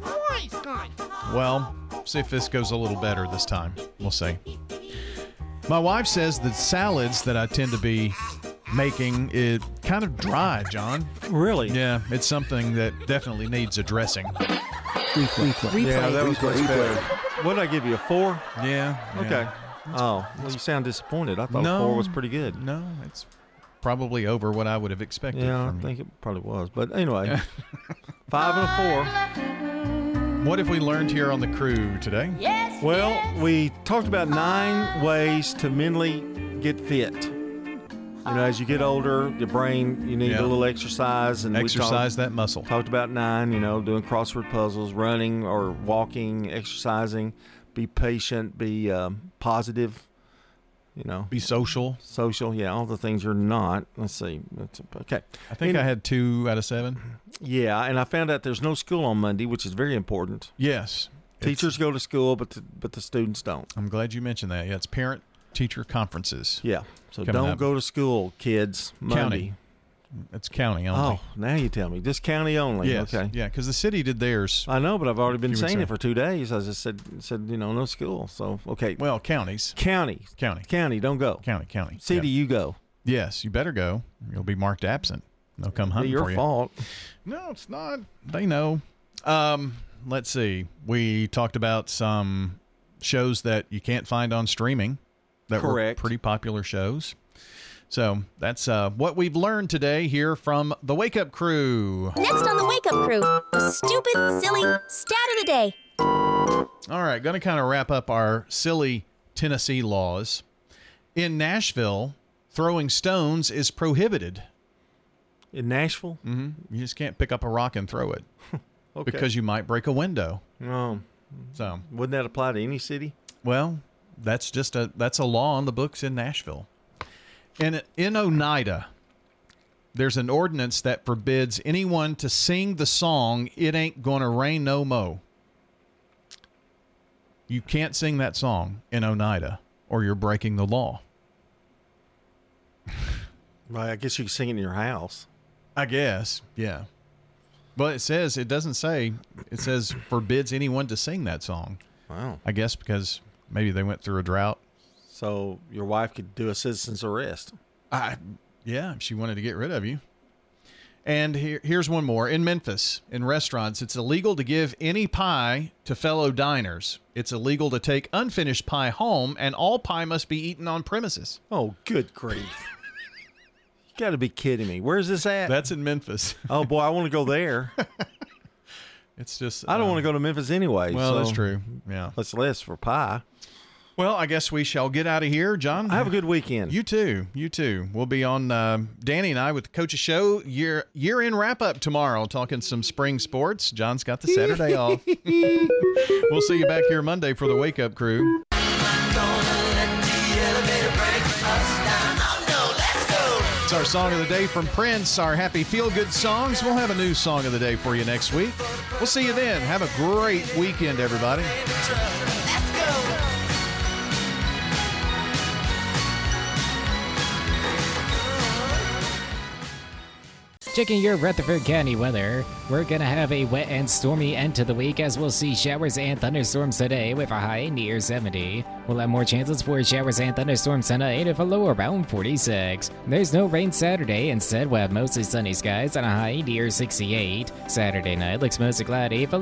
Replay. Well, see if this goes a little better this time. We'll see. My wife says the salads that I tend to be making is kind of dry, John. Really? Yeah, it's something that definitely needs a dressing. Replay. Replay. Yeah, that was much Replay. better. What did I give you, a four? Yeah. Okay. yeah. Oh, well, you sound disappointed. I thought No. four was pretty good. No, it's probably over what I would have expected. Yeah, I from think it probably was. But anyway, five and a four. What have we learned here on the crew today? Yes. Well, we talked about nine ways to mentally get fit. You know, as you get older, your brain, you need Yeah. a little exercise. And Exercise we that muscle. talked, talked about nine, you know, doing crossword puzzles, running or walking, exercising. Be patient, be um, positive, you know. Be social. Social, yeah, all the things you're not. Let's see. That's, okay. I think And- I had two out of seven. Yeah, and I found out there's no school on Monday, which is very important. Yes. Teachers go to school, but the, but the students don't. I'm glad you mentioned that. Yeah, it's parent-teacher conferences. Yeah, so coming don't up. go to school, kids, Monday. County. It's county only. Oh, now you tell me. Just county only. Yes. Okay. Yeah, because the city did theirs. I know, but I've already been Few weeks saying it ago. for two days. I just said, said you know, no school. So, okay. Well, counties. County. County. County, don't go. County, county. City, Yeah. you go. Yes, you better go. You'll be marked absent. They'll come hunting Your for you. fault. No, it's not. They know. Um, let's see. We talked about some shows that you can't find on streaming that Correct. were pretty popular shows. So that's uh, what we've learned today here from the Wake Up Crew. Next on the Wake Up Crew, the stupid, silly stat of the day. All right, going to kind of wrap up our silly Tennessee laws. In Nashville, throwing stones is prohibited. In Nashville? Mm-hmm. You just can't pick up a rock and throw it Okay. because you might break a window. Oh, so wouldn't that apply to any city? Well, that's just a that's a law on the books in Nashville. In in Oneida, there's an ordinance that forbids anyone to sing the song "It Ain't Gonna Rain No Mo." You can't sing that song in Oneida, or you're breaking the law. Well, I guess you can sing it in your house. I guess, yeah. But it says, it doesn't say, it says forbids anyone to sing that song. Wow. I guess because maybe they went through a drought. So your wife could do a citizen's arrest. I, yeah, if she wanted to get rid of you. And here, here's one more. In Memphis, in restaurants, it's illegal to give any pie to fellow diners. It's illegal to take unfinished pie home, and all pie must be eaten on premises. Oh, good grief. You got to be kidding me. Where's this at? That's in Memphis. Oh, boy, I want to go there. It's just... I don't um, want to go to Memphis anyway. Well, so that's true. Yeah. Let's less for pie. Well, I guess we shall get out of here, John. Have a good weekend. You too. You too. We'll be on, uh, Danny and I with the Coach's Show year, year-end wrap-up tomorrow, talking some spring sports. John's got the Saturday off. We'll see you back here Monday for the Wake Up Crew. It's our song of the day from Prince, our happy feel-good songs. We'll have a new song of the day for you next week. We'll see you then. Have a great weekend, everybody. Checking your Rutherford County weather, we're gonna have a wet and stormy end to the week as we'll see showers and thunderstorms today with a high near seventy. We'll have more chances for showers and thunderstorms tonight with a low around forty-six. There's no rain Saturday, instead we'll have mostly sunny skies and a high near sixty-eight. Saturday night looks mostly cloudy.